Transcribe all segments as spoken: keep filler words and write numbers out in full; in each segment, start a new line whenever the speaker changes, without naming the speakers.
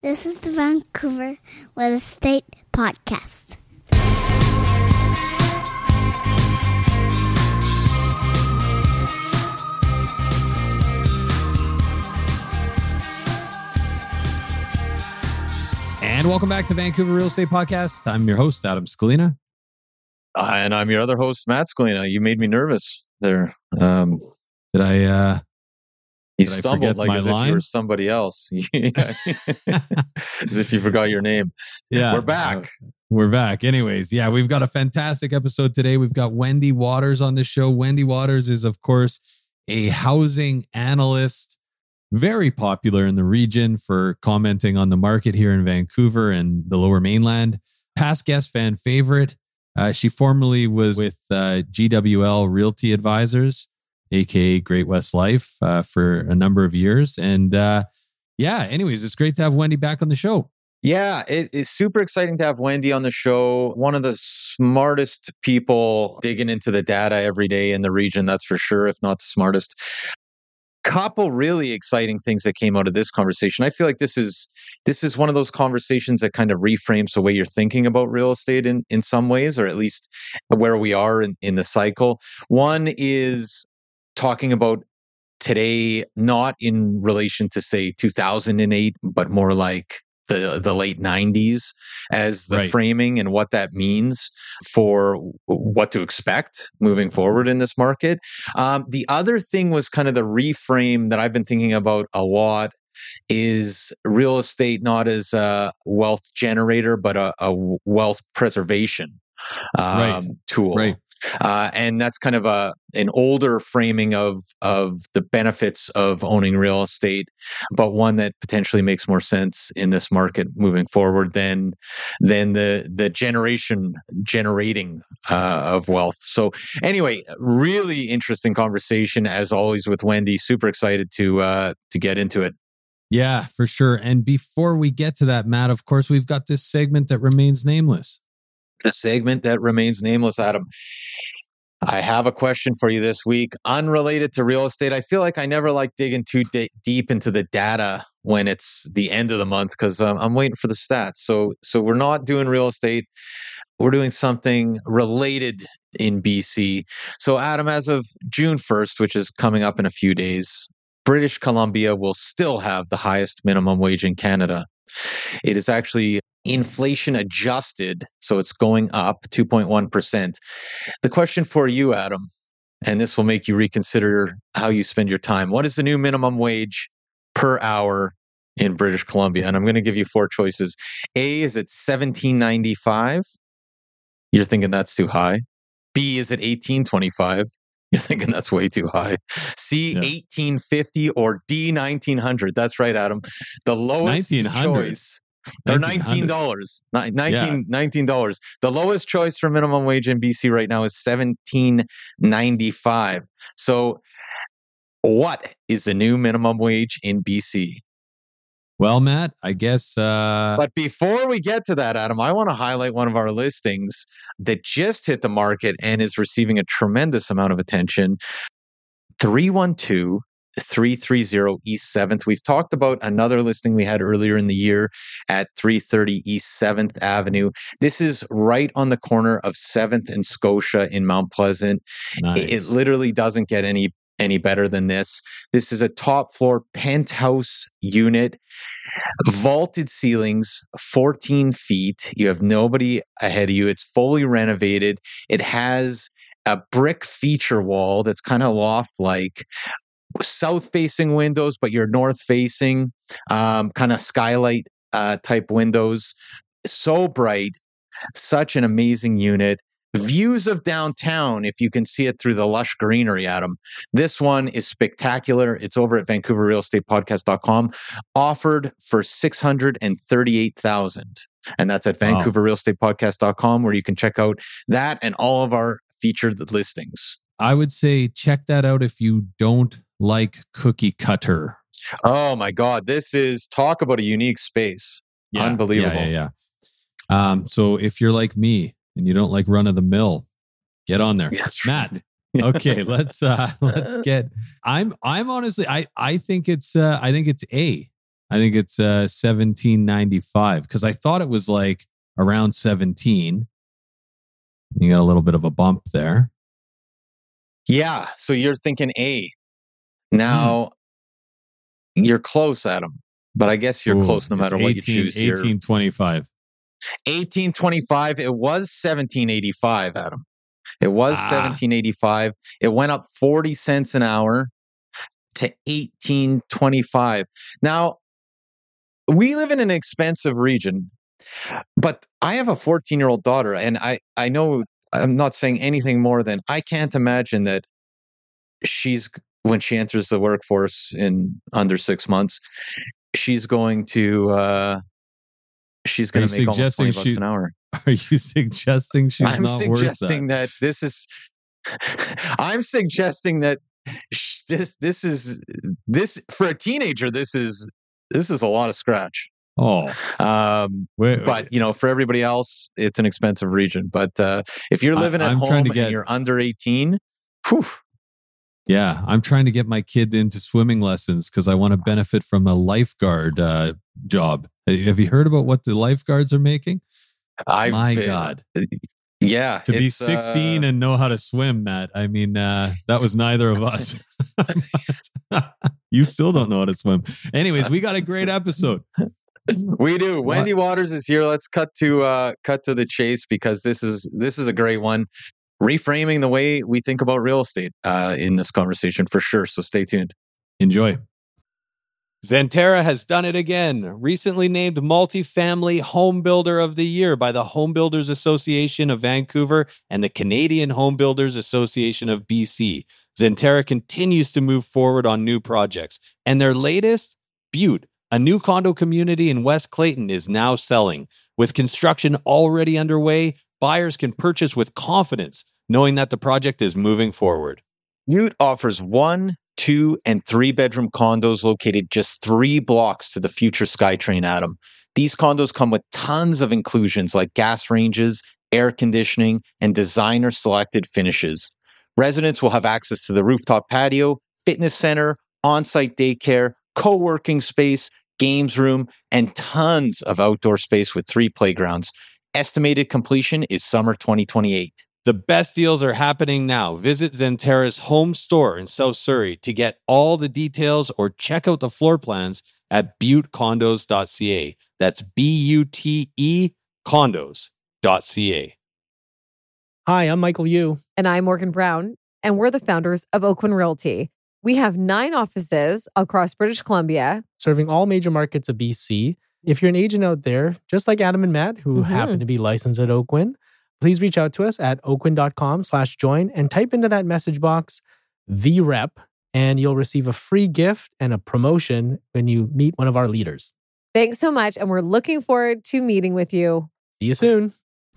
This is the Vancouver Real Estate Podcast.
And welcome back to Vancouver Real Estate Podcast. I'm your host, Adam Scalina.
Uh, and I'm your other host, Matt Scalina. You made me nervous there. Um,
did I... Uh,
you
did
stumbled
I
like as
line?
if you were somebody else. As if you forgot your name.
Yeah,
We're back.
Uh, we're back. Anyways, yeah, we've got a fantastic episode today. We've got Wendy Waters on the show. Wendy Waters is, of course, a housing analyst, very popular in the region for commenting on the market here in Vancouver and the Lower Mainland. Past guest, fan favorite. Uh, she formerly was with uh, G W L Realty Advisors, aka Great West Life, uh, for a number of years. And uh, yeah, anyways, it's great to have Wendy back on the show.
Yeah, it, it's super exciting to have Wendy on the show. One of the smartest people digging into the data every day in the region, that's for sure, if not the smartest. Couple really exciting things that came out of this conversation. I feel like this is this is one of those conversations that kind of reframes the way you're thinking about real estate in, in some ways, or at least where we are in, in the cycle. One is talking about today, not in relation to, say, two thousand eight, but more like the the late nineties as the
Right.
framing and what that means for what to expect moving forward in this market. Um, the other thing was kind of the reframe that I've been thinking about a lot is real estate not as a wealth generator, but a, a wealth preservation um,
Right.
tool.
Right.
Uh, and that's kind of a an older framing of of the benefits of owning real estate, but one that potentially makes more sense in this market moving forward than than the the generation generating uh, of wealth. So anyway, really interesting conversation as always with Wendy. Super excited to uh, to get into it.
Yeah, for sure. And before we get to that, Matt, of course, we've got this segment that remains nameless.
A segment that remains nameless, Adam. I have a question for you this week, unrelated to real estate. I feel like I never like digging too d- deep into the data when it's the end of the month because um, I'm waiting for the stats. So, so we're not doing real estate. We're doing something related in B C. So, Adam, as of June first, which is coming up in a few days, British Columbia will still have the highest minimum wage in Canada. It is actually inflation adjusted, so it's going up two point one percent. The question for you, Adam, and this will make you reconsider how you spend your time. What is the new minimum wage per hour in British Columbia? And I'm going to give you four choices. A, is it seventeen ninety-five? You're thinking that's too high. B, is it eighteen twenty-five? You're thinking that's way too high. C, yeah. eighteen fifty, or D, nineteen hundred. That's right, Adam. The lowest choice. Or nineteen dollars. nineteen, yeah. nineteen dollars. The lowest choice for minimum wage in B C right now is seventeen ninety-five. So what is the new minimum wage in B C?
Well, Matt, I guess... Uh...
But before we get to that, Adam, I want to highlight one of our listings that just hit the market and is receiving a tremendous amount of attention. three one two three three zero East seventh. We've talked about another listing we had earlier in the year at three thirty East seventh Avenue. This is right on the corner of seventh and Scotia in Mount Pleasant.
Nice.
It, it literally doesn't get any any better than this. This is a top floor penthouse unit, vaulted ceilings, fourteen feet. You have nobody ahead of you. It's fully renovated. It has a brick feature wall that's kind of loft-like, south-facing windows, but you're north-facing, um, kind of skylight uh, type windows. So bright, such an amazing unit. Views of downtown, if you can see it through the lush greenery, Adam. This one is spectacular. It's over at Vancouver Real Estate Podcast dot com, offered for six hundred thirty-eight thousand dollars. And that's at
Wow.
Vancouver Real Estate Podcast dot com, where you can check out that and all of our featured listings.
I would say check that out if you don't like cookie cutter.
Oh my God. This is, talk about a unique space.
Yeah,
Unbelievable.
Yeah, yeah, yeah. Um, so if you're like me and you don't like run of the mill, get on there.
Yes,
Matt. Okay, let's uh let's get I'm I'm honestly I I think it's uh I think it's A. I think it's uh, seventeen ninety-five because I thought it was like around seventeen. You got a little bit of a bump there.
Yeah. So you're thinking A. Now, mm. you're close, Adam. But I guess you're Ooh, close no matter what you choose here.
eighteen twenty-five.
eighteen twenty-five. It was seventeen eighty-five, Adam. It was ah. seventeen eighty-five. It went up forty cents an hour to eighteen twenty-five. Now, we live in an expensive region, but I have a fourteen-year-old daughter, and I, I know I'm not saying anything more than I can't imagine that she's, when she enters the workforce in under six months, she's going to uh, she's going to make almost twenty bucks an hour.
Are you suggesting she's
I'm
not worth that?
I'm suggesting that this is. I'm suggesting that this this is this for a teenager. This is this is a lot of scratch.
Oh,
um, wait, wait. But you know, for everybody else, it's an expensive region. But uh, if you're living I, at I'm home get, and you're under eighteen, whew.
Yeah, I'm trying to get my kid into swimming lessons because I want to benefit from a lifeguard uh, job. Have you heard about what the lifeguards are making?
I,
My
uh,
God.
Yeah.
To be sixteen uh, and know how to swim, Matt. I mean, uh, that was neither of us. You still don't know how to swim. Anyways, we got a great episode.
We do. What? Wendy Waters is here. Let's cut to uh, cut to the chase because this is this is a great one. Reframing the way we think about real estate uh, in this conversation for sure. So stay tuned.
Enjoy. Xanterra has done it again. Recently named Multifamily Home Builder of the Year by the Home Builders Association of Vancouver and the Canadian Home Builders Association of B C. Xanterra continues to move forward on new projects. And their latest, Butte, a new condo community in West Clayton, is now selling. With construction already underway, buyers can purchase with confidence, knowing that the project is moving forward.
Butte offers one, two, and three bedroom condos located just three blocks to the future SkyTrain, Adam. These condos come with tons of inclusions like gas ranges, air conditioning, and designer selected finishes. Residents will have access to the rooftop patio, fitness center, on-site daycare, co-working space, games room, and tons of outdoor space with three playgrounds. Estimated completion is summer twenty twenty-eight.
The best deals are happening now. Visit Xanterra's home store in South Surrey to get all the details or check out the floor plans at butte condos dot c a. That's B U T E condos dot c a.
Hi, I'm Michael Yu.
And I'm Morgan Brown, and we're the founders of Oakwyn Realty. We have nine offices across British Columbia,
serving all major markets of B C. If you're an agent out there, just like Adam and Matt, who mm-hmm. happen to be licensed at Oakwyn, please reach out to us at oakwyn.com slash join and type into that message box, the rep, and you'll receive a free gift and a promotion when you meet one of our leaders.
Thanks so much, and we're looking forward to meeting with you.
See you soon.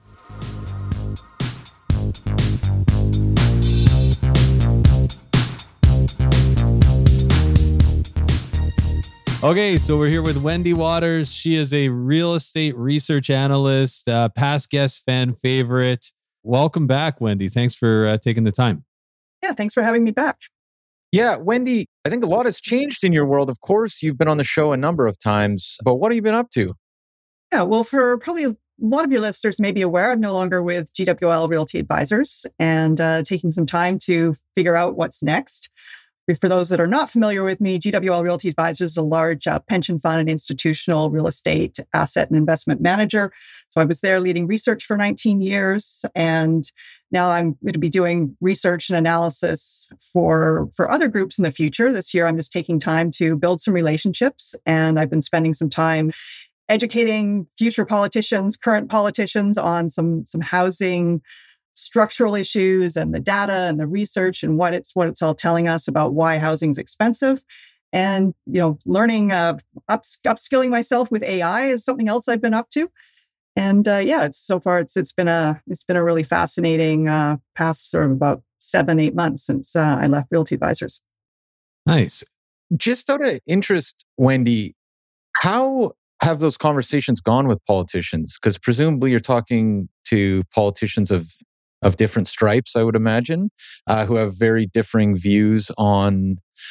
Okay, so we're here with Wendy Waters. She is a real estate research analyst, uh, past guest, fan favorite. Welcome back, Wendy. Thanks for uh, taking the time.
Yeah, thanks for having me back.
Yeah, Wendy, I think a lot has changed in your world. Of course, you've been on the show a number of times, but what have you been up to?
Yeah, well, for probably a lot of your listeners may be aware, I'm no longer with G W L Realty Advisors and uh, taking some time to figure out what's next. For those that are not familiar with me, G W L Realty Advisors is a large uh, pension fund and institutional real estate asset and investment manager. So I was there leading research for nineteen years. And now I'm going to be doing research and analysis for, for other groups in the future. This year, I'm just taking time to build some relationships. And I've been spending some time educating future politicians, current politicians on some, some housing structural issues and the data and the research and what it's what it's all telling us about why housing is expensive. And, you know, learning, uh, ups, upskilling myself with A I is something else I've been up to. And uh, yeah, it's so far it's it's been a it's been a really fascinating uh, past sort of about seven eight months since uh, I left Realty Advisors.
Nice.
Just out of interest, Wendy, how have those conversations gone with politicians? Because presumably you're talking to politicians of of different stripes, I would imagine, uh, who have very differing views on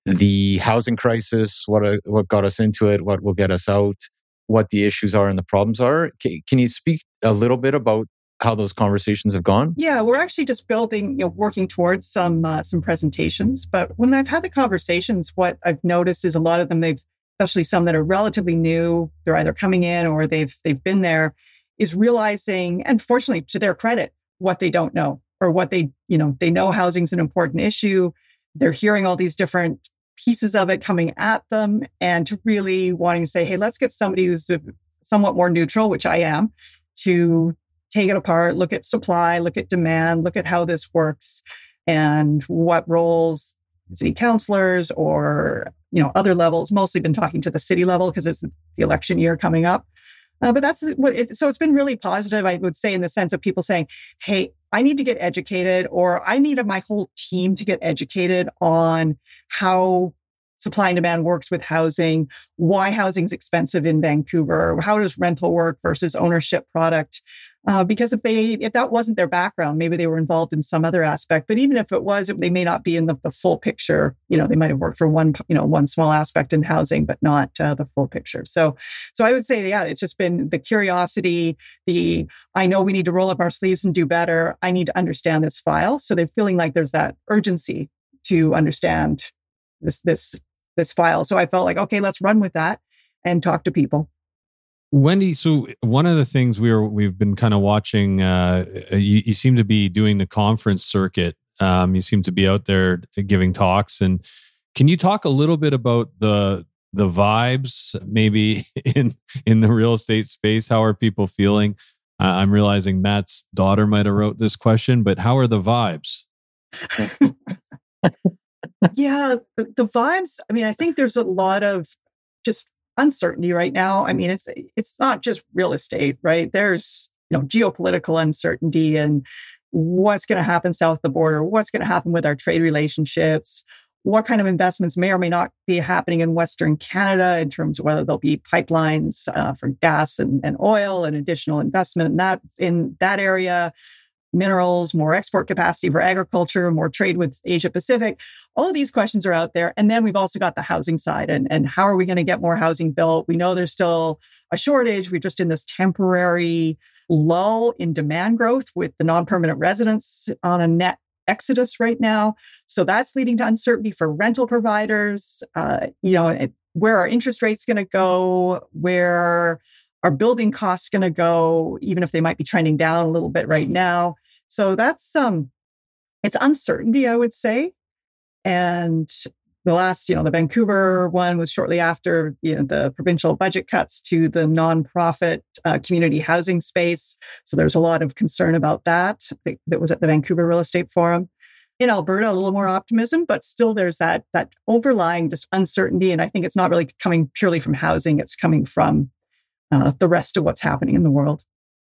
the housing crisis, what uh, what got us into it, what will get us out, what the issues are and the problems are. Can, can you speak a little bit about how those conversations have gone?
Yeah, we're actually just building, you know, working towards some uh, some presentations. But when I've had the conversations, what I've noticed is a lot of them, they've, especially some that are relatively new, they're either coming in or they've they've been there, is realizing, and fortunately to their credit, what they don't know or what they, you know, they know housing's an important issue. They're hearing all these different pieces of it coming at them, and to really wanting to say, hey, let's get somebody who's somewhat more neutral, which I am, to take it apart, look at supply, look at demand, look at how this works and what roles city councilors or, you know, other levels, mostly been talking to the city level because it's the election year coming up. Uh, but that's what it, so it's been really positive, I would say, in the sense of people saying, hey, I need to get educated, or I need my whole team to get educated on how supply and demand works with housing, why housing is expensive in Vancouver, how does rental work versus ownership product. Uh, because if they, if that wasn't their background, maybe they were involved in some other aspect. But even if it was, they may not be in the, the full picture. You know, they might have worked for one, you know, one small aspect in housing, but not uh, the full picture. So, so I would say, yeah, it's just been the curiosity, the I know we need to roll up our sleeves and do better. I need to understand this file. So they're feeling like there's that urgency to understand this this this file. So I felt like, okay, let's run with that and talk to people.
Wendy, so one of the things we were we've been kind of watching, uh, you, you seem to be doing the conference circuit. Um, you seem to be out there giving talks, and can you talk a little bit about the the vibes, maybe in in the real estate space? How are people feeling? Uh, I'm realizing Matt's daughter might have wrote this question, but how are the vibes?
Yeah, the, the vibes. I mean, I think there's a lot of just uncertainty right now. I mean, it's it's not just real estate, right? There's, you know, geopolitical uncertainty and what's going to happen south of the border, what's going to happen with our trade relationships, what kind of investments may or may not be happening in Western Canada in terms of whether there'll be pipelines uh, for gas and, and oil and additional investment in that in that area. Minerals, more export capacity for agriculture, more trade with Asia Pacific. All of these questions are out there. And then we've also got the housing side and, and how are we going to get more housing built? We know there's still a shortage. We're just in this temporary lull in demand growth with the non-permanent residents on a net exodus right now. So that's leading to uncertainty for rental providers. Uh, you know, where are interest rates going to go? Where are building costs going to go, even if they might be trending down a little bit right now? So that's, um, it's uncertainty, I would say. And the last, you know, the Vancouver one was shortly after, you know, the provincial budget cuts to the nonprofit uh, community housing space. So there's a lot of concern about that. That was at the Vancouver Real Estate Forum. In Alberta, a little more optimism, but still there's that, that overlying just uncertainty. And I think it's not really coming purely from housing. It's coming from uh, the rest of what's happening in the world.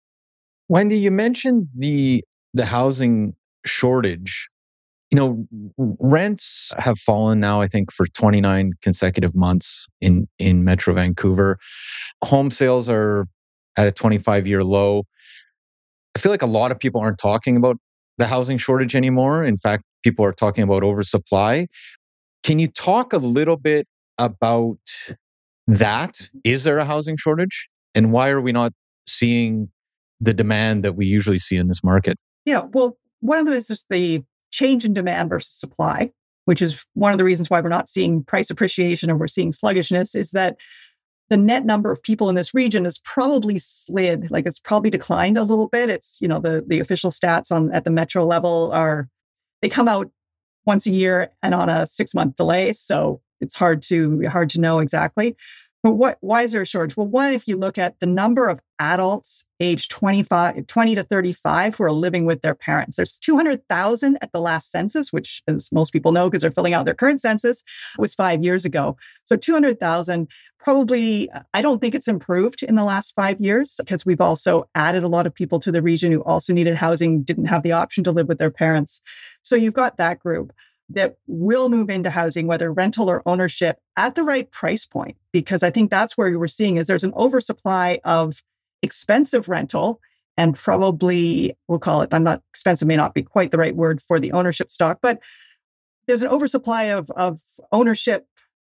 Wendy, you mentioned the the housing shortage. You know, rents have fallen now, I think, for twenty-nine consecutive months in, in Metro Vancouver. Home sales are at a twenty-five year low. I feel like a lot of people aren't talking about the housing shortage anymore. In fact, people are talking about oversupply. Can you talk a little bit about that? Is there a housing shortage? And why are we not seeing the demand that we usually see in this market?
Yeah, well, one of them is just the change in demand versus supply, which is one of the reasons why we're not seeing price appreciation or we're seeing sluggishness, is that the net number of people in this region has probably slid, like it's probably declined a little bit. It's, you know, the, the official stats on at the metro level are, they come out once a year and on a six month delay. So it's hard to, hard to know exactly. But what, why is there a shortage? Well, one, if you look at the number of adults aged twenty-five, twenty to thirty-five who are living with their parents, there's two hundred thousand at the last census, which, as most people know, because they're filling out their current census, was five years ago. So two hundred thousand, probably, I don't think it's improved in the last five years because we've also added a lot of people to the region who also needed housing, didn't have the option to live with their parents. So you've got that group that will move into housing, whether rental or ownership, at the right price point. Because I think that's where we're seeing is there's an oversupply of expensive rental and probably, we'll call it, I'm not, expensive may not be quite the right word for the ownership stock, but there's an oversupply of, of ownership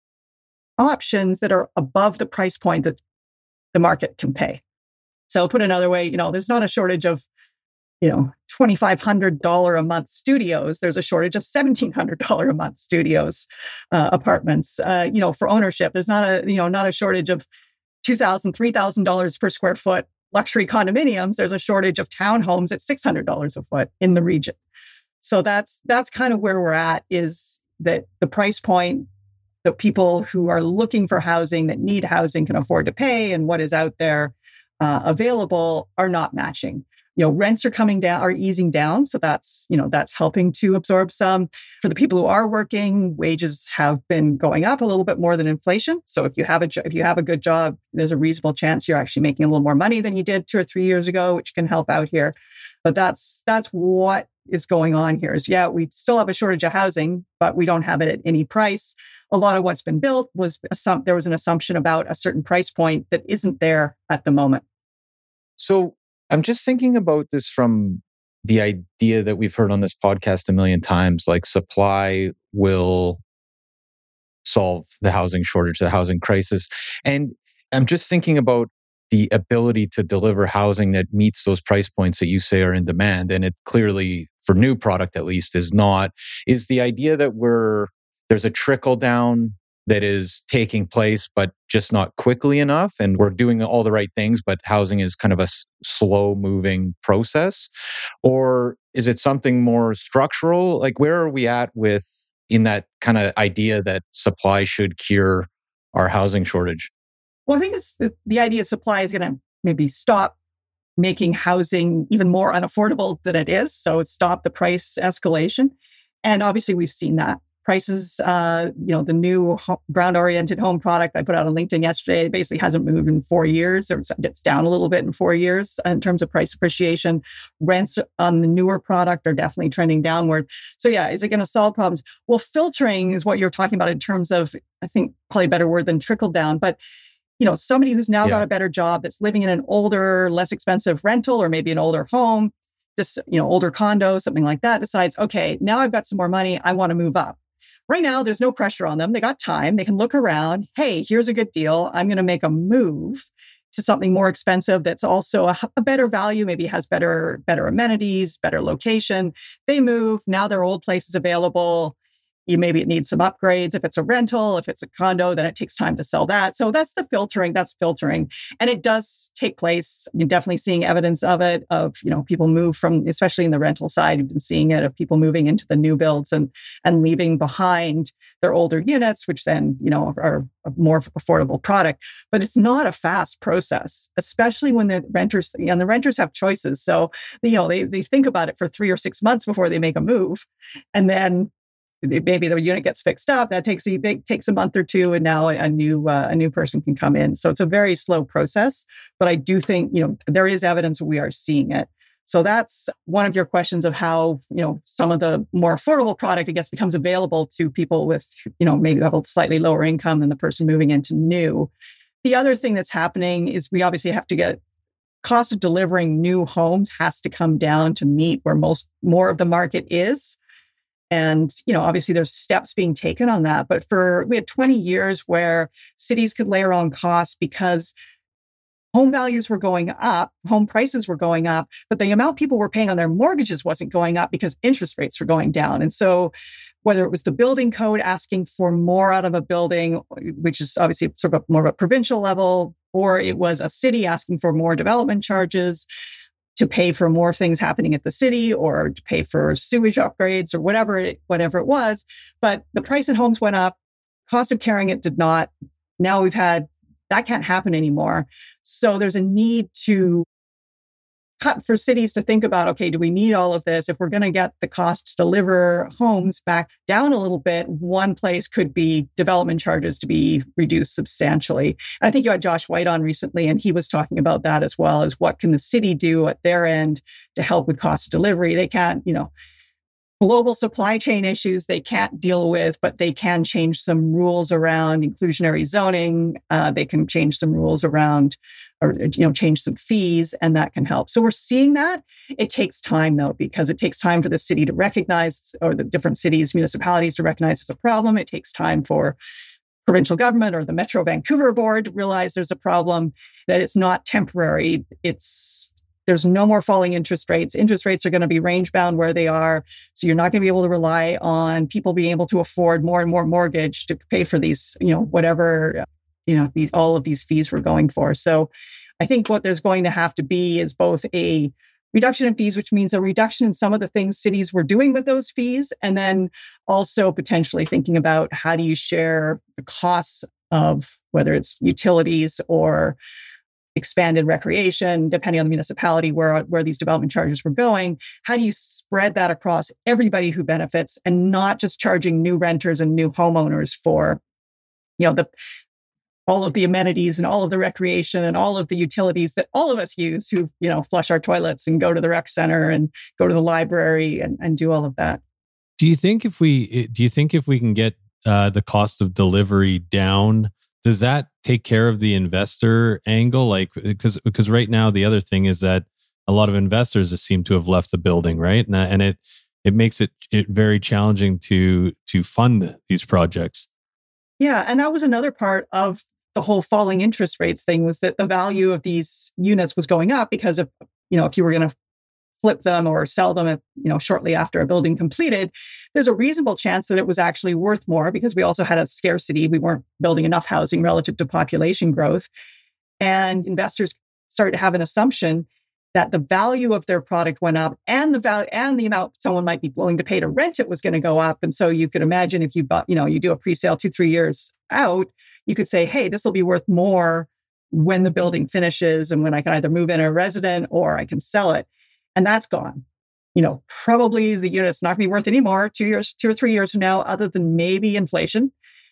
options that are above the price point that the market can pay. So put another way, you know, there's not a shortage of, you know, twenty-five hundred dollars a month studios. There's a shortage of seventeen hundred dollars a month studios, uh, apartments, uh, you know, for ownership. There's not a, you know, not a shortage of two thousand dollars, three thousand dollars per square foot luxury condominiums. There's a shortage of townhomes at six hundred dollars a foot in the region. So that's, that's kind of where we're at, is that the price point that people who are looking for housing, that need housing, can afford to pay, and what is out there uh, available are not matching. You know, rents are coming down, are easing down. So that's, you know, that's helping to absorb some. For the people who are working, wages have been going up a little bit more than inflation. So if you have a jo- if you have a good job, there's a reasonable chance you're actually making a little more money than you did two or three years ago, which can help out here. But that's that's what is going on here. Is yeah, we still have a shortage of housing, but we don't have it at any price. A lot of what's been built was some, there was an assumption about a certain price point that isn't there at the moment.
So I'm just thinking about this from the idea that we've heard on this podcast a million times, like supply will solve the housing shortage, the housing crisis. And I'm just thinking about the ability to deliver housing that meets those price points that you say are in demand. And it clearly, for new product at least, is not. Is the idea that we're there's a trickle down that is taking place, but just not quickly enough. And we're doing all the right things, but housing is kind of a s- slow moving process? Or is it something more structural? Like, where are we at with in that kind of idea that supply should cure our housing shortage?
Well, I think it's the, the idea of supply is going to maybe stop making housing even more unaffordable than it is. So it's stop the price escalation. And obviously we've seen that. Prices, uh, you know, the new ho- ground-oriented home product I put out on LinkedIn yesterday, it basically hasn't moved in four years. Or it's down a little bit in four years in terms of price appreciation. Rents on the newer product are definitely trending downward. So yeah, is it going to solve problems? Well, filtering is what you're talking about in terms of, I think, probably a better word than trickle down. But you know, somebody who's now yeah. got a better job, that's living in an older, less expensive rental, or maybe an older home, this, you know, older condo, something like that, decides, okay, now I've got some more money, I want to move up. Right now, there's no pressure on them. They got time. They can look around. Hey, here's a good deal. I'm going to make a move to something more expensive that's also a, a better value, maybe has better, better amenities, better location. They move. Now their old place is available. You maybe it needs some upgrades. If it's a rental, if it's a condo, then it takes time to sell that. So that's the filtering. That's filtering. And it does take place. You're definitely seeing evidence of it, of, you know, people move from, especially in the rental side, you've been seeing it, of people moving into the new builds and, and leaving behind their older units, which then, you know, are a more affordable product. But it's not a fast process, especially when the renters, and the renters have choices. So, you know, they, they think about it for three or six months before they make a move. And then maybe the unit gets fixed up. That takes a, it takes a month or two, and now a, a new uh, a new person can come in. So it's a very slow process. But I do think, you know, there is evidence we are seeing it. So that's one of your questions of how, you know, some of the more affordable product, I guess, becomes available to people with, you know, maybe have a slightly lower income than the person moving into new. The other thing that's happening is we obviously have to get cost of delivering new homes has to come down to meet where most more of the market is. And, you know, obviously there's steps being taken on that. But for, we had twenty years where cities could layer on costs because home values were going up, home prices were going up, but the amount people were paying on their mortgages wasn't going up because interest rates were going down. And so whether it was the building code asking for more out of a building, which is obviously sort of more of a provincial level, or it was a city asking for more development charges to pay for more things happening at the city, or to pay for sewage upgrades, or whatever it, whatever it was. But the price of homes went up, cost of carrying it did not. Now we've had, that can't happen anymore. So there's a need to cut for cities to think about, okay, do we need all of this? If we're going to get the cost to deliver homes back down a little bit, one place could be development charges to be reduced substantially. And I think you had Josh White on recently, and he was talking about that as well, as what can the city do at their end to help with cost of delivery? They can't, you know, global supply chain issues they can't deal with, but they can change some rules around inclusionary zoning. Uh, they can change some rules around, or you know, change some fees, and that can help. So we're seeing that. It takes time though, because it takes time for the city to recognize, or the different cities, municipalities to recognize it's a problem. It takes time for provincial government or the Metro Vancouver board to realize there's a problem, that it's not temporary. It's There's no more falling interest rates. Interest rates are going to be range bound where they are. So you're not going to be able to rely on people being able to afford more and more mortgage to pay for these, you know, whatever, you know, the, all of these fees we're going for. So I think what there's going to have to be is both a reduction in fees, which means a reduction in some of the things cities were doing with those fees, and then also potentially thinking about how do you share the costs of whether it's utilities or expanded recreation, depending on the municipality where, where these development charges were going. How do you spread that across everybody who benefits, and not just charging new renters and new homeowners for, you know, the all of the amenities and all of the recreation and all of the utilities that all of us use, who, you know, flush our toilets and go to the rec center and go to the library and, and do all of that.
Do you think if we do you think if we can get uh, the cost of delivery down, does that take care of the investor angle? Like, because because right now the other thing is that a lot of investors seem to have left the building, right? And, and it it makes it it very challenging to to fund these projects.
Yeah, and that was another part of the whole falling interest rates thing, was that the value of these units was going up because of, you know, if you were going to flip them or sell them, at, you know, shortly after a building completed, there's a reasonable chance that it was actually worth more, because we also had a scarcity. We weren't building enough housing relative to population growth. And investors started to have an assumption that the value of their product went up, and the value and the amount someone might be willing to pay to rent it was going to go up. And so you could imagine, if you bought, you know, you do a pre-sale two, three years out, you could say, hey, this will be worth more when the building finishes, and when I can either move in a resident or I can sell it. And that's gone. You know, probably the unit's not going to be worth any more two years, two or three years from now, other than maybe inflation.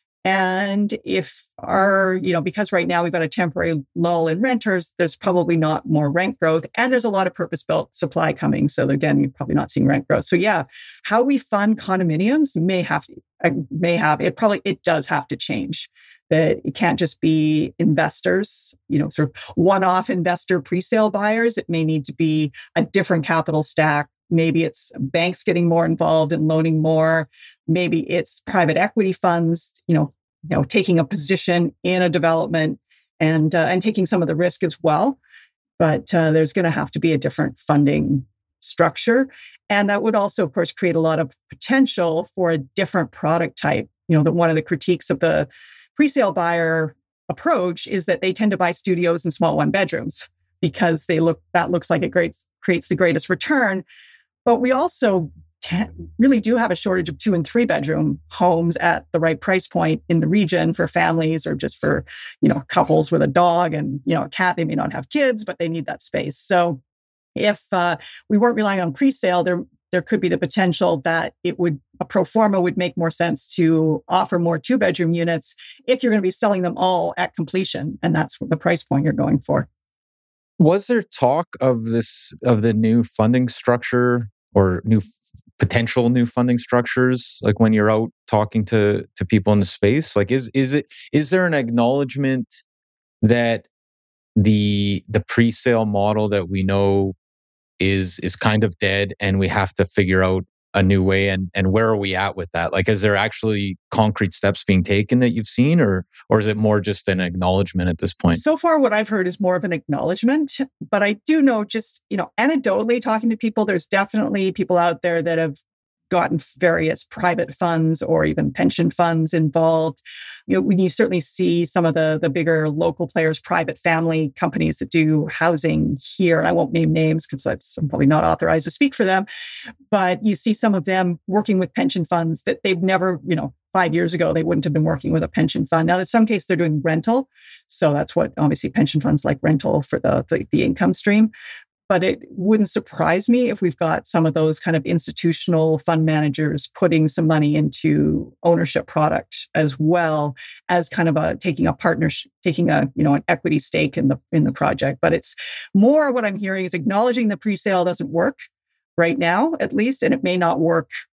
And if our, you know, because right now we've got a temporary lull in renters, there's probably not more rent growth, and there's a lot of purpose-built supply coming. So again, you're probably not seeing rent growth. So yeah, how we fund condominiums may have to, may have, it probably, it does have to change. That it can't just be investors, you know, sort of one-off investor pre-sale buyers. It may need to be a different capital stack. Maybe it's banks getting more involved and loaning more. Maybe it's private equity funds, you know, you know, taking a position in a development and uh, and taking some of the risk as well. But uh, there's going to have to be a different funding structure, and that would also, of course, create a lot of potential for a different product type. You know, that one of the critiques of the pre-sale buyer approach is that they tend to buy studios and small one bedrooms because they look that looks like it creates creates the greatest return. But we also really do have a shortage of two and three bedroom homes at the right price point in the region for families, or just for, you know, couples with a dog and, you know, a cat. They may not have kids, but they need that space. So if uh, we weren't relying on pre-sale, there there could be the potential that it would, a pro forma would make more sense to offer more two bedroom units if you're going to be selling them all at completion. And that's the price point you're going for.
Was there talk of this, of the new funding structure, or new potential new funding structures, like when you're out talking to to people in the space? Like, is is it is there an acknowledgement that the the pre-sale model that we know is is kind of dead, and we have to figure out a new way? And and where are we at with that? Like, is there actually concrete steps being taken that you've seen, or or is it more just an acknowledgement at this point?
So far, what I've heard is more of an acknowledgement. But I do know, just, you know, anecdotally talking to people, there's definitely people out there that have gotten various private funds or even pension funds involved. You know, when you certainly see some of the, the bigger local players, private family companies that do housing here, and I won't name names because I'm probably not authorized to speak for them, but you see some of them working with pension funds that they've never, you know, five years ago, they wouldn't have been working with a pension fund. Now, in some cases, they're doing rental. So that's what, obviously, pension funds like rental for the, the, the income stream. But it wouldn't surprise me if we've got some of those kind of institutional fund managers putting some money into ownership product, as well as kind of a taking a partnership, taking a, you know, an equity stake in the in the project. But it's more, what I'm hearing is acknowledging the pre-sale doesn't work right now, at least, and it may not work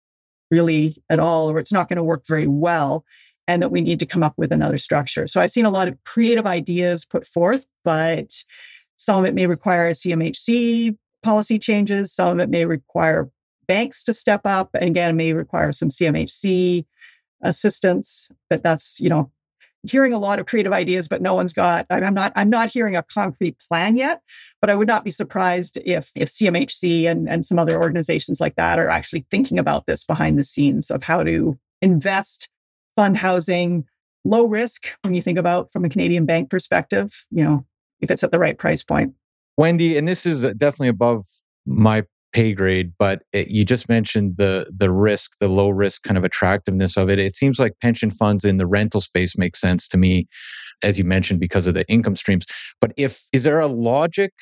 really at all, or it's not going to work very well, and that we need to come up with another structure. So I've seen a lot of creative ideas put forth, but some of it may require C M H C policy changes. Some of it may require banks to step up. And again, it may require some C M H C assistance. But that's, you know, hearing a lot of creative ideas, but no one's got, I'm not, I'm not hearing a concrete plan yet, but I would not be surprised if, if C M H C and, and some other organizations like that are actually thinking about this behind the scenes of how to invest, fund housing, low risk when you think about from a Canadian bank perspective, you know, if it's at the right price point.
Wendy, and this is definitely above my pay grade, but it, you just mentioned the the risk, the low risk kind of attractiveness of it. It seems like pension funds in the rental space make sense to me, as you mentioned, because of the income streams. But if is there a logic,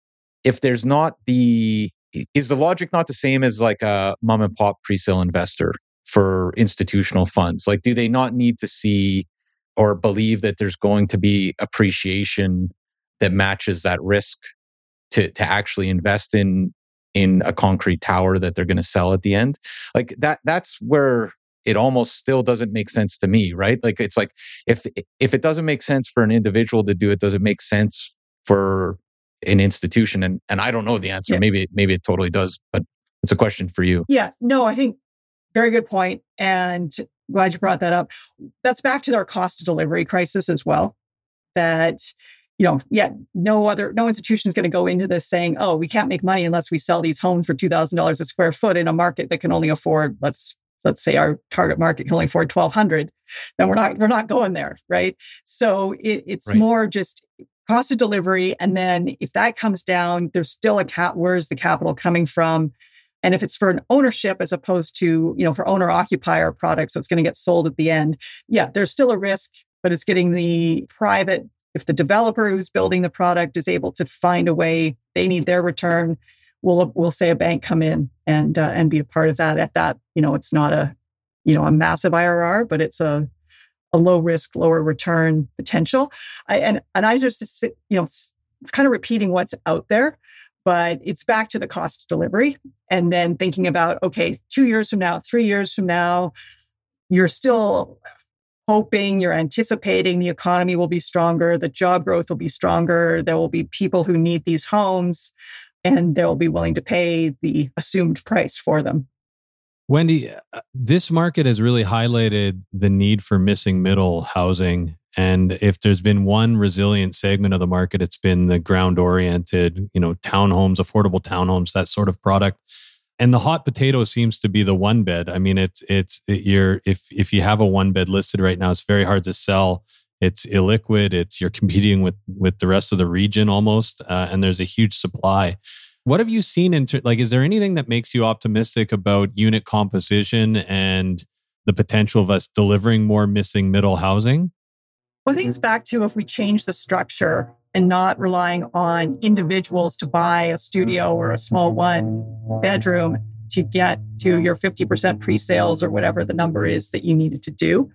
if there's not the, is the logic not the same as like a mom and pop pre-sale investor for institutional funds? Like, do they not need to see or believe that there's going to be appreciation that matches that risk to to actually invest in in a concrete tower that they're going to sell at the end? Like that, that's where it almost still doesn't make sense to me, right? Like it's like, if if it doesn't make sense for an individual to do it, does it make sense for an institution? And and I don't know the answer.
Yeah.
Maybe maybe it totally does, but it's a question for you.
Yeah, no, I think very good point. And glad you brought that up. That's back to our cost of delivery crisis as well. That, you know, yeah, no other, no institution is going to go into this saying, oh, we can't make money unless we sell these homes for two thousand dollars a square foot in a market that can only afford, let's, let's say our target market can only afford twelve hundred. Then we're not, we're not going there, right? So it, it's
Right.
more just cost of delivery. And then if that comes down, there's still a cap, where's the capital coming from? And if it's for an ownership as opposed to, you know, for owner occupier product, so it's going to get sold at the end. Yeah, there's still a risk, but it's getting the private. If the developer who's building the product is able to find a way, they need their return, we'll we'll say a bank come in and uh, and be a part of that. At that, you know, it's not a, you know, a massive I R R, but it's a a low risk, lower return potential. I, and and I just, you know, kind of repeating what's out there, but it's back to the cost of delivery, and then thinking about, okay, two years from now, three years from now, you're still hoping, you're anticipating the economy will be stronger, the job growth will be stronger, there will be people who need these homes, and they'll be willing to pay the assumed price for them.
Wendy, this market has really highlighted the need for missing middle housing. And if there's been one resilient segment of the market, it's been the ground-oriented, you know, townhomes, affordable townhomes, that sort of product. And the hot potato seems to be the one bed. I mean, it's it's it, you're if if you have a one bed listed right now, it's very hard to sell. It's illiquid. It's you're competing with with the rest of the region almost, uh, and there's a huge supply. What have you seen in ter- like? Is there anything that makes you optimistic about unit composition and the potential of us delivering more missing middle housing?
Well, I think it's back to if we change the structure and not relying on individuals to buy a studio or a small one bedroom to get to your fifty percent pre-sales or whatever the number is that you needed to do.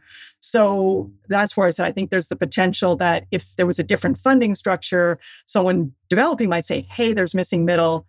So that's where I said, I think there's the potential that if there was a different funding structure, someone developing might say, hey, there's missing middle.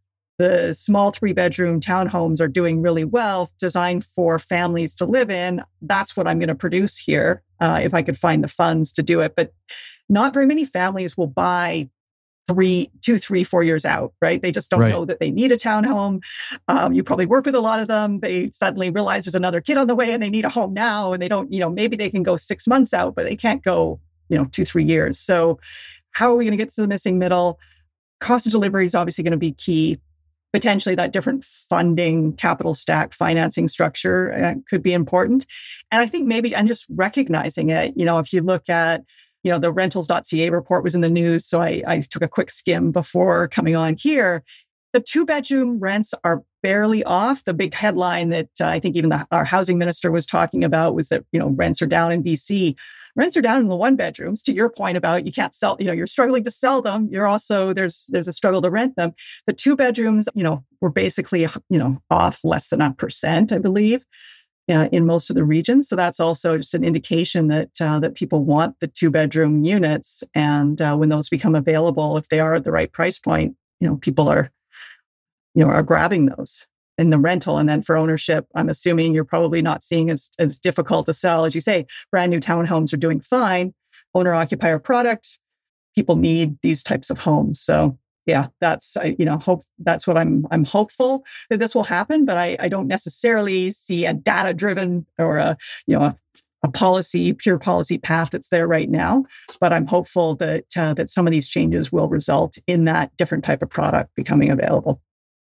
The small three-bedroom townhomes are doing really well, designed for families to live in. That's what I'm going to produce here uh, if I could find the funds to do it. But not very many families will buy three, two, three, four years out, right? They just don't
Right.
know that they need a townhome. Um, you probably work with a lot of them. They suddenly realize there's another kid on the way and they need a home now. And they don't, you know, maybe they can go six months out, but they can't go, you know, two, three years. So how are we going to get to the missing middle? Cost of delivery is obviously going to be key. Potentially that different funding, capital stack, financing structure uh, could be important. And I think maybe, and just recognizing it, you know, if you look at, you know, the rentals dot c a report was in the news. So I, I took a quick skim before coming on here. The two bedroom rents are barely off. The big headline that uh, I think even the, our housing minister was talking about was that, you know, rents are down in B C. Rents are down in the one bedrooms. To your point about you can't sell, you know, you're struggling to sell them. You're also, there's there's a struggle to rent them. The two bedrooms, you know, were basically, you know, off less than a percent, I believe, uh, in most of the regions. So that's also just an indication that uh, that people want the two bedroom units. And uh, when those become available, if they are at the right price point, you know, people are, you know, are grabbing those. in the rental. And then for ownership, I'm assuming you're probably not seeing as, as difficult to sell. As you say, brand new townhomes are doing fine. Owner-occupier product, people need these types of homes. So yeah, that's, you know, hope that's what I'm, I'm hopeful that this will happen, but I, I don't necessarily see a data-driven or a, you know, a, a policy, pure policy path that's there right now. But I'm hopeful that, uh, that some of these changes will result in that different type of product becoming available.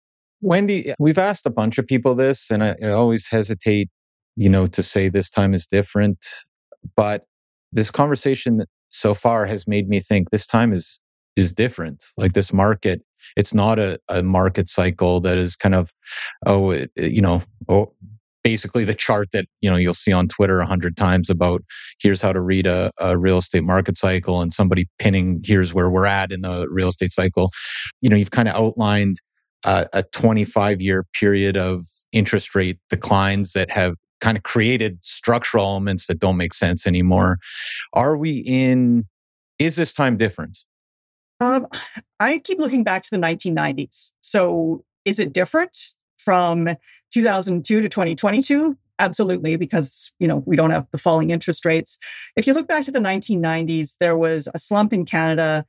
Wendy, we've asked a bunch of people this, and I, I always hesitate, you know, to say this time is different. But this conversation so far has made me think this time is is different. Like this market, it's not a, a market cycle that is kind of, oh, it, you know, oh, basically the chart that, you know, you'll see on Twitter a hundred times about here's how to read a, a real estate market cycle, and somebody pinning here's where we're at in the real estate cycle. You know, you've kind of outlined Uh, a twenty-five year period of interest rate declines that have kind of created structural elements that don't make sense anymore. Are we in, is this time different?
Um, I keep looking back to the nineteen nineties. So is it different from two thousand two to twenty twenty-two? Absolutely, because, you know, we don't have the falling interest rates. If you look back to the nineteen nineties, there was a slump in Canada,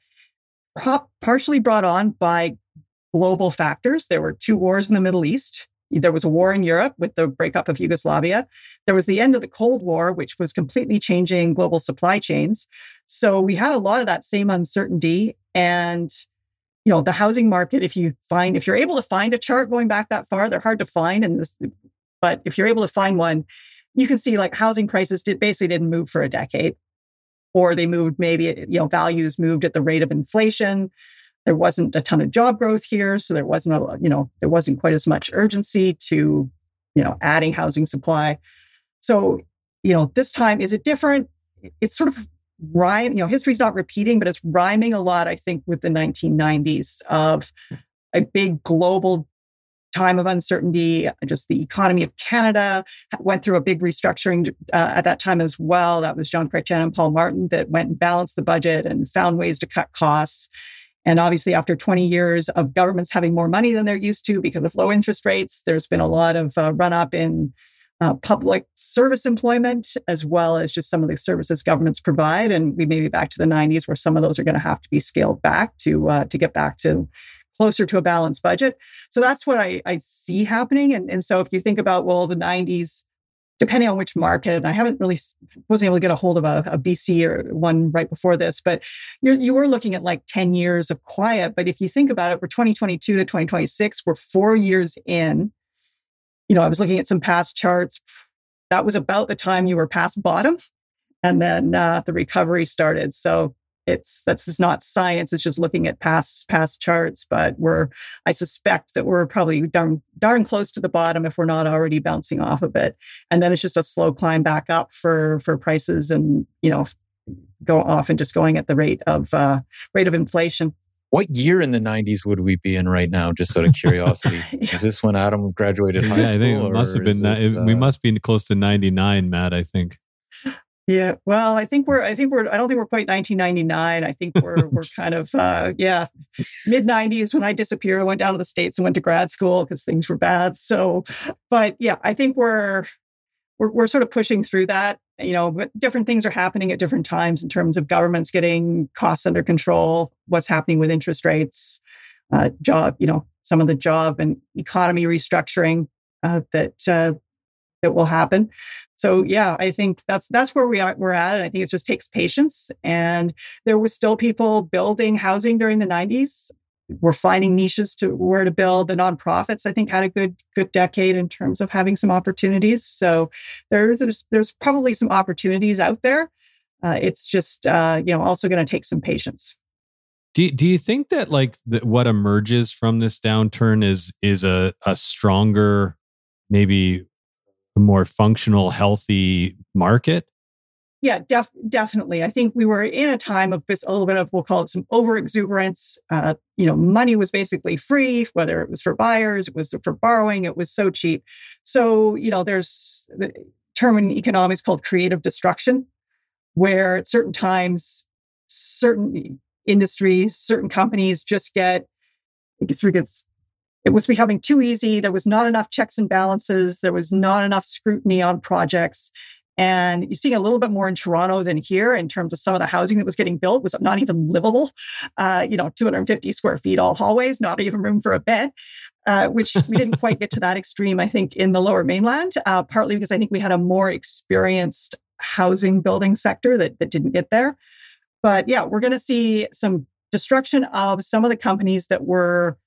partially brought on by global factors. There were two wars in the Middle East. There was a war in Europe with the breakup of Yugoslavia. There was the end of the Cold War, which was completely changing global supply chains. So we had a lot of that same uncertainty. And, you know, the housing market, if you find, if you're able to find a chart going back that far, they're hard to find. And this, but if you're able to find one, you can see like housing prices did basically didn't move for a decade, or they moved maybe, you know, values moved at the rate of inflation. There wasn't a ton of job growth here, so there wasn't a, you know, there wasn't quite as much urgency to, you know, adding housing supply. So, you know, this time, is it different? It's sort of rhyme, you know, history's not repeating, but it's rhyming a lot, I think, with the nineteen nineties of a big global time of uncertainty. Just the economy of Canada went through a big restructuring uh, at that time as well. That was Jean Chrétien and Paul Martin that went and balanced the budget and found ways to cut costs. And obviously, after twenty years of governments having more money than they're used to because of low interest rates, there's been a lot of uh, run-up in uh, public service employment, as well as just some of the services governments provide. And we may be back to the nineties where some of those are going to have to be scaled back to uh, to get back to closer to a balanced budget. So that's what I, I see happening. And, and so if you think about, well, the nineties, depending on which market, and I haven't really, wasn't able to get a hold of a, a B C or one right before this, but you're, you were looking at like ten years of quiet. But if you think about it, we're twenty twenty-two to twenty twenty-six, we're four years in. You know, I was looking at some past charts. That was about the time you were past bottom. And then uh, the recovery started. So it's, that's just not science. It's just looking at past, past charts. But we're, I suspect that we're probably darn, darn close to the bottom if we're not already bouncing off of it. And then it's just a slow climb back up for, for prices and, you know, go off and just going at the rate of, uh, rate of inflation.
What year in the nineties would we be in right now? Just out of curiosity. yeah. Is this when Adam graduated high
yeah,
school?
I think it must have been that. This, uh... We must be close to ninety-nine, Matt, I think.
Yeah, well, I think we're, I think we're, I don't think we're quite nineteen ninety-nine. I think we're, we're kind of, uh, yeah, mid nineties when I disappeared. I went down to the States and went to grad school because things were bad. So, but yeah, I think we're, we're, we're sort of pushing through that, you know, but different things are happening at different times in terms of governments getting costs under control, what's happening with interest rates, uh, job, you know, some of the job and economy restructuring uh, that, uh, that will happen. So yeah, I think that's that's where we are, we're at. And I think it just takes patience. And there was still people building housing during the nineties. We're finding niches to where to build. The nonprofits, I think, had a good good decade in terms of having some opportunities. So there's there's, there's probably some opportunities out there. Uh, it's just uh, you know also going to take some patience.
Do you, do you think that like the, what emerges from this downturn is is a a stronger, maybe a more functional, healthy market?
Yeah, def- definitely. I think we were in a time of this, a little bit of, we'll call it some over exuberance. Uh, you know, money was basically free, whether it was for buyers, it was for borrowing, it was so cheap. So, you know, there's the term in economics called creative destruction, where at certain times, certain industries, certain companies just get, it gets, it was becoming too easy. There was not enough checks and balances. There was not enough scrutiny on projects. And you're seeing a little bit more in Toronto than here in terms of some of the housing that was getting built was not even livable. Uh, you know, two hundred fifty square feet, all hallways, not even room for a bed, uh, which we didn't quite get to that extreme, I think, in the Lower Mainland, uh, partly because I think we had a more experienced housing building sector that, that didn't get there. But yeah, we're going to see some destruction of some of the companies that were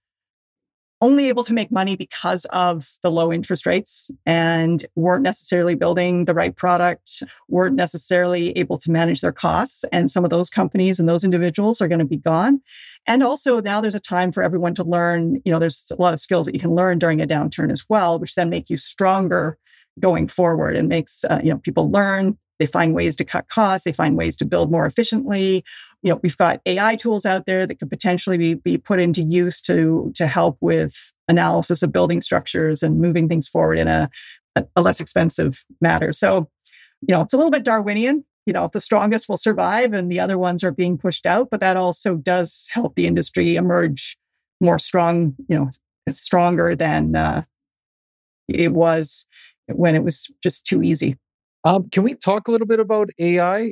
only able to make money because of the low interest rates and weren't necessarily building the right product, weren't necessarily able to manage their costs. And some of those companies and those individuals are going to be gone. And also now there's a time for everyone to learn, you know, there's a lot of skills that you can learn during a downturn as well, which then make you stronger going forward and makes, uh, you know, people learn. They find ways to cut costs. They find ways to build more efficiently. You know, we've got A I tools out there that could potentially be, be put into use to, to help with analysis of building structures and moving things forward in a, a, a less expensive manner. So, you know, it's a little bit Darwinian. You know, the strongest will survive and the other ones are being pushed out, but that also does help the industry emerge more strong, you know, stronger than uh, it was when it was just too easy.
Um, can we talk a little bit about A I?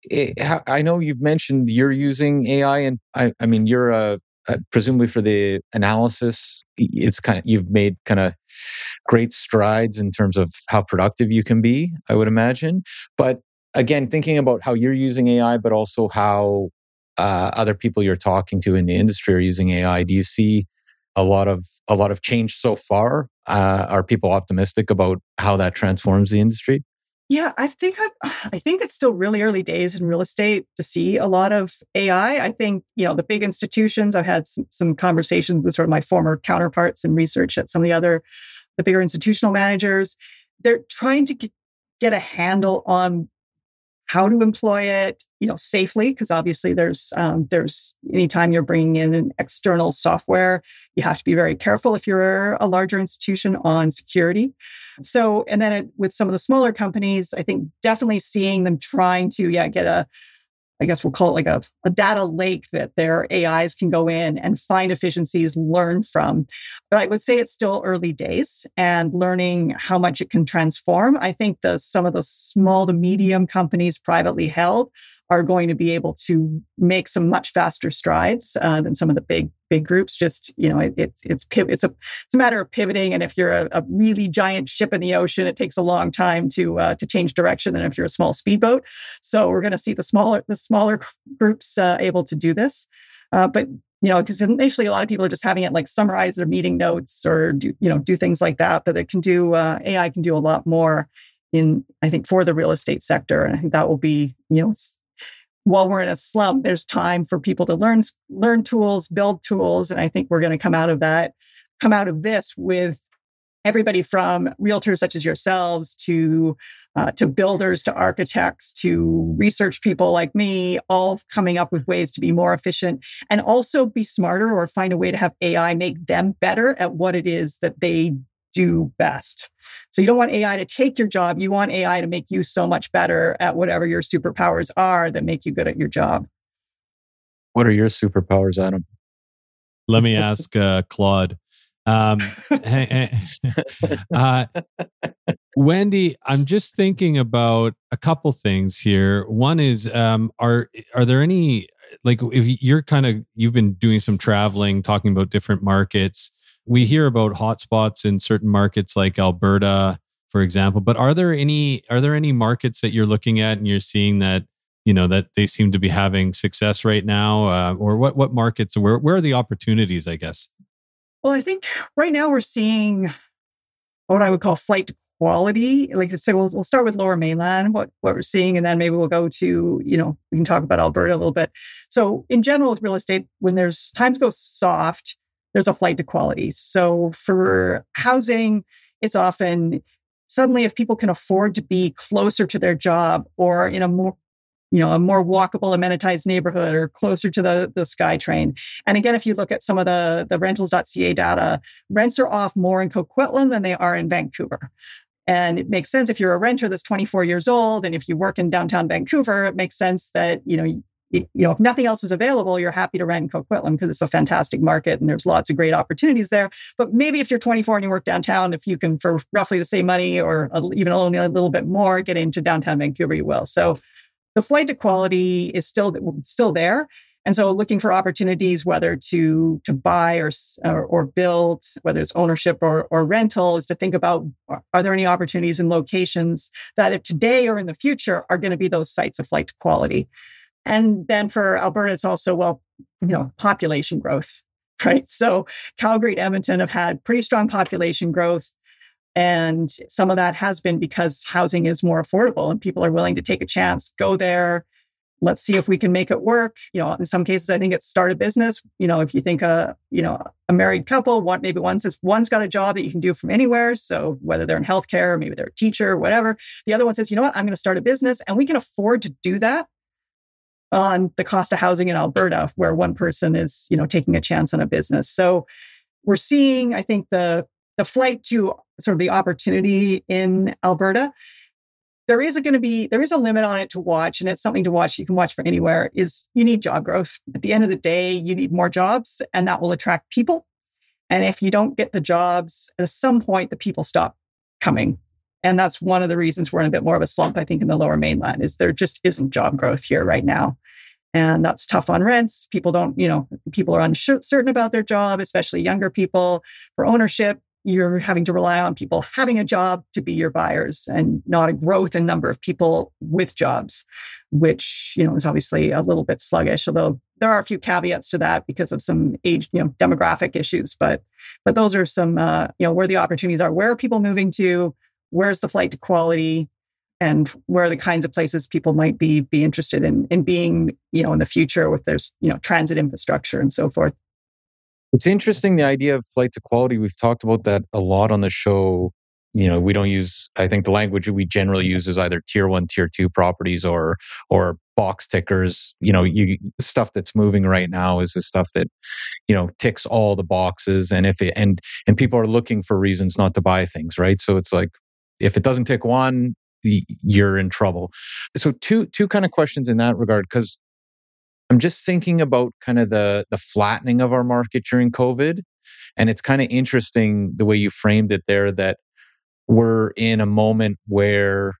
I know you've mentioned you're using A I, and I, I mean, you're uh, uh, presumably for the analysis. It's kind of you've made kind of great strides in terms of how productive you can be, I would imagine. But again, thinking about how you're using A I, but also how uh, other people you're talking to in the industry are using A I. Do you see a lot of a lot of change so far? Uh, are people optimistic about how that transforms the industry?
Yeah, I think I, I think it's still really early days in real estate to see a lot of A I. I think, you know, the big institutions, I've had some, some conversations with sort of my former counterparts in research at some of the other, the bigger institutional managers. They're trying to get, get a handle on how to employ it, you know, safely, because obviously there's um, there's anytime you're bringing in an external software, you have to be very careful if you're a larger institution on security. So, and then it, with some of the smaller companies, I think definitely seeing them trying to, yeah, get a, I guess we'll call it like a, a data lake that their A Is can go in and find efficiencies, learn from. But I would say it's still early days and learning how much it can transform. I think the some of the small to medium companies privately held are going to be able to make some much faster strides uh, than some of the big big groups. Just, you know, it, it's it's it's a it's a matter of pivoting. And if you're a, a really giant ship in the ocean, it takes a long time to uh, to change direction than if you're a small speedboat. So we're going to see the smaller the smaller groups uh, able to do this. Uh, but you know, because initially a lot of people are just having it like summarize their meeting notes or do you know do things like that. But it can do uh, A I can do a lot more in I think for the real estate sector, and I think that will be you know. While we're in a slump, there's time for people to learn learn tools, build tools, and I think we're going to come out of that, come out of this with everybody from realtors such as yourselves to uh, to builders to architects to research people like me, all coming up with ways to be more efficient and also be smarter or find a way to have A I make them better at what it is that they do best. So you don't want A I to take your job. You want A I to make you so much better at whatever your superpowers are that make you good at your job.
What are your superpowers, Adam?
Let me ask uh, Claude. Um, uh, Wendy, I'm just thinking about a couple things here. One is, um, are are there any, like if you're kind of, you've been doing some traveling, talking about different markets. We hear about hotspots in certain markets like Alberta, for example. But are there any are there any markets that you're looking at and you're seeing that you know that they seem to be having success right now, uh, or what what markets? Where where are the opportunities? I guess.
Well, I think right now we're seeing what I would call flight to quality. Like so, we'll we'll start with Lower Mainland, what what we're seeing, and then maybe we'll go to you know we can talk about Alberta a little bit. So in general, with real estate, when there's times go soft, there's a flight to quality. So for housing, it's often suddenly if people can afford to be closer to their job or in a more, you know, a more walkable, amenitized neighborhood or closer to the, the SkyTrain. And again, if you look at some of the, the rentals dot c a data, rents are off more in Coquitlam than they are in Vancouver. And it makes sense if you're a renter that's twenty-four years old and if you work in downtown Vancouver, it makes sense that, you know, you know, if nothing else is available, you're happy to rent in Coquitlam because it's a fantastic market and there's lots of great opportunities there. But maybe if you're twenty-four and you work downtown, if you can, for roughly the same money or even only a little bit more, get into downtown Vancouver, you will. So the flight to quality is still still there. And so looking for opportunities, whether to to buy or or, or build, whether it's ownership or, or rental, is to think about, are there any opportunities in locations that either today or in the future are going to be those sites of flight to quality? And then for Alberta, it's also, well, you know, population growth, right? So Calgary and Edmonton have had pretty strong population growth. And some of that has been because housing is more affordable and people are willing to take a chance, go there. Let's see if we can make it work. You know, in some cases, I think it's start a business. You know, if you think a, you know, a married couple, one, maybe one says one's got a job that you can do from anywhere. So whether they're in healthcare, maybe they're a teacher, whatever. The other one says, you know what, I'm going to start a business, and we can afford to do that on the cost of housing in Alberta, where one person is, you know, taking a chance on a business. So we're seeing, I think, the the flight to sort of the opportunity in Alberta. There is going to be, there is a limit on it to watch, and it's something to watch. You can watch for anywhere. Is you need job growth. At the end of the day, you need more jobs, and that will attract people. And if you don't get the jobs, at some point, the people stop coming. And that's one of the reasons we're in a bit more of a slump, I think, in the Lower Mainland, is there just isn't job growth here right now. And that's tough on rents. People don't, you know, people are uncertain about their job, especially younger people. For ownership, you're having to rely on people having a job to be your buyers, and not a growth in number of people with jobs, which, you know, is obviously a little bit sluggish, although there are a few caveats to that because of some age, you know, demographic issues. But, but those are some, uh, you know, where the opportunities are. Where are people moving to? Where's the flight to quality? And where are the kinds of places people might be, be interested in, in being, you know, in the future, if there's, you know, transit infrastructure and so forth.
It's interesting, the idea of flight to quality. We've talked about that a lot on the show. You know, we don't use, I think the language we generally use is either tier one, tier two properties or or box tickers. You know, you stuff that's moving right now is the stuff that, you know, ticks all the boxes. And if it, and and people are looking for reasons not to buy things, right? So it's like, if it doesn't tick one, you're in trouble. So two two kind of questions in that regard, because I'm just thinking about kind of the the flattening of our market during COVID. And it's kind of interesting the way you framed it there, that we're in a moment where,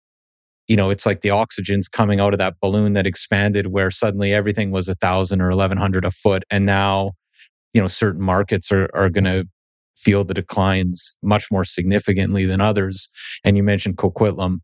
you know, it's like the oxygen's coming out of that balloon that expanded, where suddenly everything was a thousand or eleven hundred a foot. And now, you know, certain markets are, are going to feel the declines much more significantly than others. And you mentioned Coquitlam.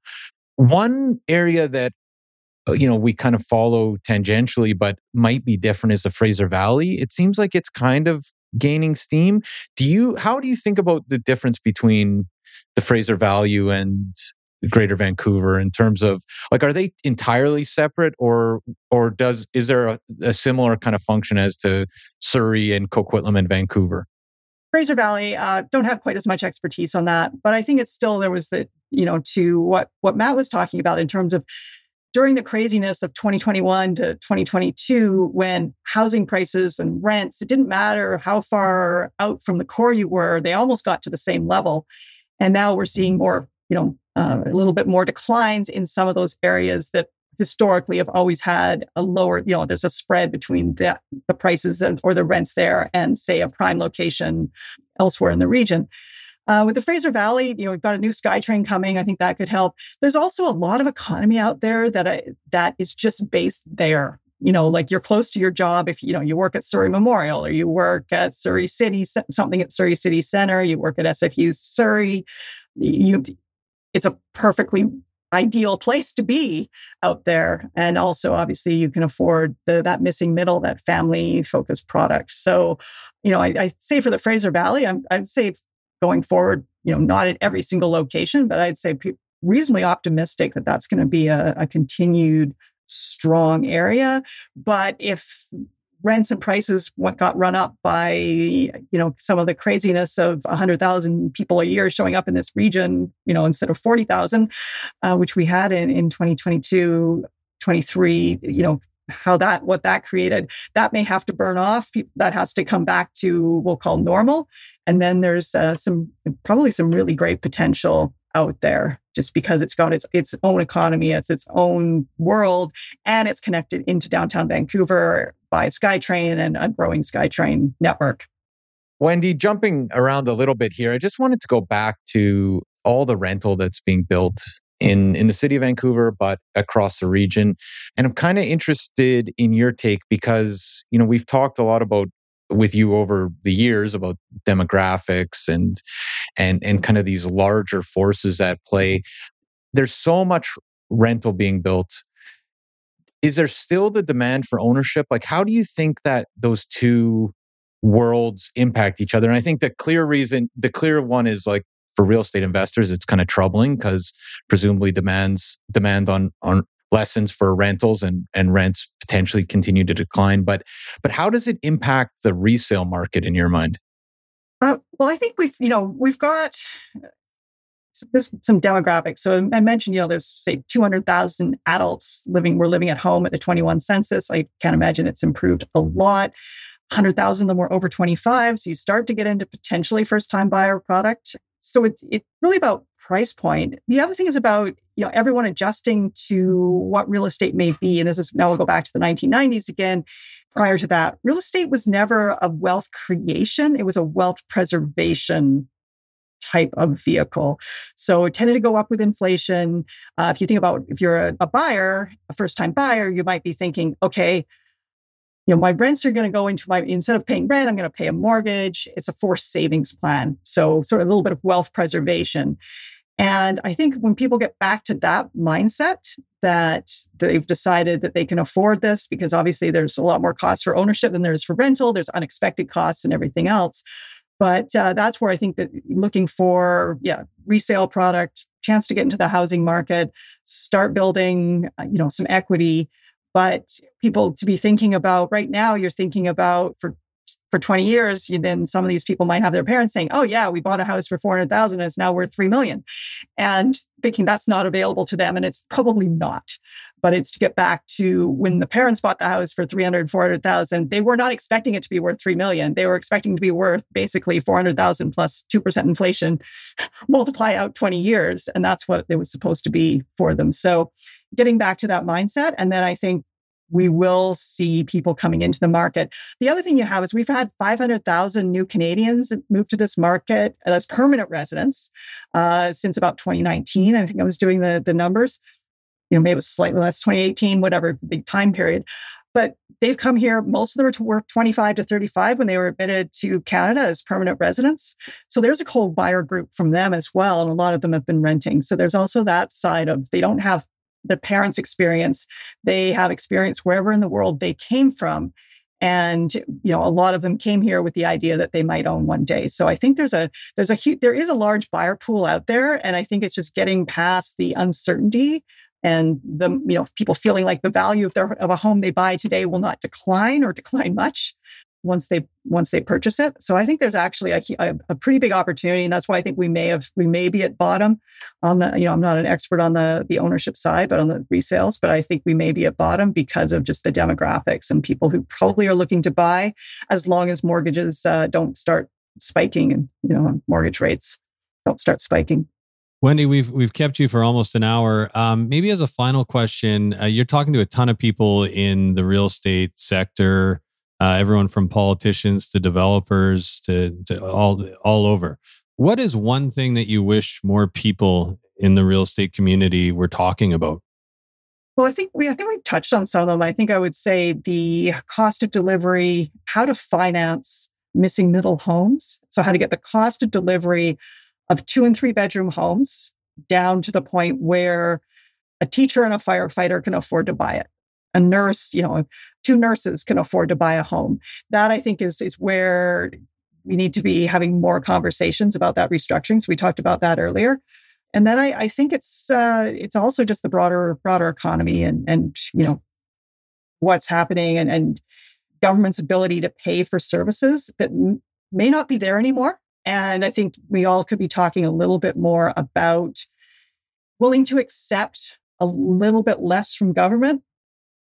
One area that, you know, we kind of follow tangentially, but might be different, is the Fraser Valley. It seems like it's kind of gaining steam. Do you, how do you think about the difference between the Fraser Valley and Greater Vancouver in terms of, like, are they entirely separate, or or does is there a, a similar kind of function as to Surrey and Coquitlam and Vancouver?
Fraser Valley, uh, don't have quite as much expertise on that, but I think it's still, there was the, you know, to what what Matt was talking about in terms of during the craziness of twenty twenty-one to twenty twenty-two, when housing prices and rents, it didn't matter how far out from the core you were, they almost got to the same level. And now we're seeing more, you know, uh, a little bit more declines in some of those areas that historically have always had a lower, you know, there's a spread between the, the prices that, or the rents there and, say, a prime location elsewhere in the region. Uh, with the Fraser Valley, you know, we've got a new SkyTrain coming. I think that could help. There's also a lot of economy out there that I, that is just based there. You know, like, you're close to your job. If, you know, you work at Surrey Memorial, or you work at Surrey City, something at Surrey City Centre, you work at S F U Surrey, you, it's a perfectly ideal place to be out there. And also, obviously, you can afford the, that missing middle, that family-focused product. So, you know, I, I say for the Fraser Valley, I'm, I'd say going forward, you know, not at every single location, but I'd say pe- reasonably optimistic that that's going to be a, a continued strong area. But if rents and prices what got run up by, you know, some of the craziness of one hundred thousand people a year showing up in this region, you know, instead of forty thousand, uh, which we had in, in twenty twenty-two, twenty-three, you know, how that, what that created, that may have to burn off. That has to come back to, we'll call normal. And then there's uh, some, probably some really great potential out there. just because it's got its its own economy, it's its own world, and it's connected into downtown Vancouver by SkyTrain and a growing SkyTrain network.
Wendy, jumping around a little bit here, I just wanted to go back to all the rental that's being built in, in the city of Vancouver, but across the region. And I'm kind of interested in your take because, you know, we've talked a lot about with you over the years about demographics and and and kind of these larger forces at play. There's so much rental being built. Is there still the demand for ownership? Like, how do you think that those two worlds impact each other? And I think the clear reason, the clear one is like for real estate investors, it's kind of troubling because presumably demands demand on on lessens for rentals and and rents potentially continue to decline. But but how does it impact the resale market in your mind?
Uh, well, I think we've you know we've got There's some demographics. So I mentioned, you know, there's say two hundred thousand adults living, were living at home at the twenty-one census. I can't imagine it's improved a lot. one hundred thousand of them were over twenty-five. So you start to get into potentially first-time buyer product. So it's it's really about price point. The other thing is about, you know, everyone adjusting to what real estate may be. And this is, now we'll go back to the nineteen nineties again. Prior to that, real estate was never a wealth creation. It was a wealth preservation type of vehicle. So it tended to go up with inflation. Uh, if you think about, if you're a, a buyer, a first-time buyer, you might be thinking, okay, you know, my rents are going to go into my, instead of paying rent, I'm going to pay a mortgage. It's a forced savings plan. So sort of a little bit of wealth preservation. And I think when people get back to that mindset, that they've decided that they can afford this, because obviously there's a lot more costs for ownership than there is for rental. There's unexpected costs and everything else. But uh, that's where I think that looking for, yeah, resale product, chance to get into the housing market, start building, uh, you know, some equity. But people to be thinking about right now, you're thinking about for for twenty years, you, then some of these people might have their parents saying, oh yeah, we bought a house for four hundred thousand and it's now worth three million. And thinking that's not available to them. And it's probably not. But it's to get back to when the parents bought the house for three hundred, four hundred thousand, they were not expecting it to be worth three million. They were expecting to be worth basically four hundred thousand plus two percent inflation, multiply out twenty years. And that's what it was supposed to be for them. So getting back to that mindset. And then I think we will see people coming into the market. The other thing you have is we've had five hundred thousand new Canadians move to this market as permanent residents uh, since about twenty nineteen. I think I was doing the, the numbers. You know, maybe it was slightly less, twenty eighteen, whatever, big time period. But they've come here, most of them were to work twenty-five to thirty-five when they were admitted to Canada as permanent residents. So there's a cold buyer group from them as well. And a lot of them have been renting. So there's also that side of, they don't have the parents' experience. They have experience wherever in the world they came from. And, you know, a lot of them came here with the idea that they might own one day. So I think there's a, there's a huge, there is a large buyer pool out there. And I think it's just getting past the uncertainty and the, you know, people feeling like the value of their, of a home they buy today will not decline or decline much once they, once they purchase it. So I think there's actually a, a, a pretty big opportunity. And that's why I think we may have, we may be at bottom on the, you know, I'm not an expert on the, the ownership side, but on the resales, but I think we may be at bottom because of just the demographics and people who probably are looking to buy as long as mortgages uh, don't start spiking and, you know, mortgage rates don't start spiking.
Wendy, we've we've kept you for almost an hour. Um, maybe as a final question, uh, you're talking to a ton of people in the real estate sector, uh, everyone from politicians to developers to, to all all over. What is one thing that you wish more people in the real estate community were talking about?
Well, I think we I think we've touched on some of them. I think I would say the cost of delivery, how to finance missing middle homes. So how to get the cost of delivery of two and three bedroom homes down to the point where a teacher and a firefighter can afford to buy it. A nurse, you know, two nurses can afford to buy a home. That I think is, is where we need to be having more conversations about that restructuring. So we talked about that earlier. And then I, I think it's uh, it's also just the broader broader economy and and you know what's happening and, and government's ability to pay for services that m- may not be there anymore. And I think we all could be talking a little bit more about willing to accept a little bit less from government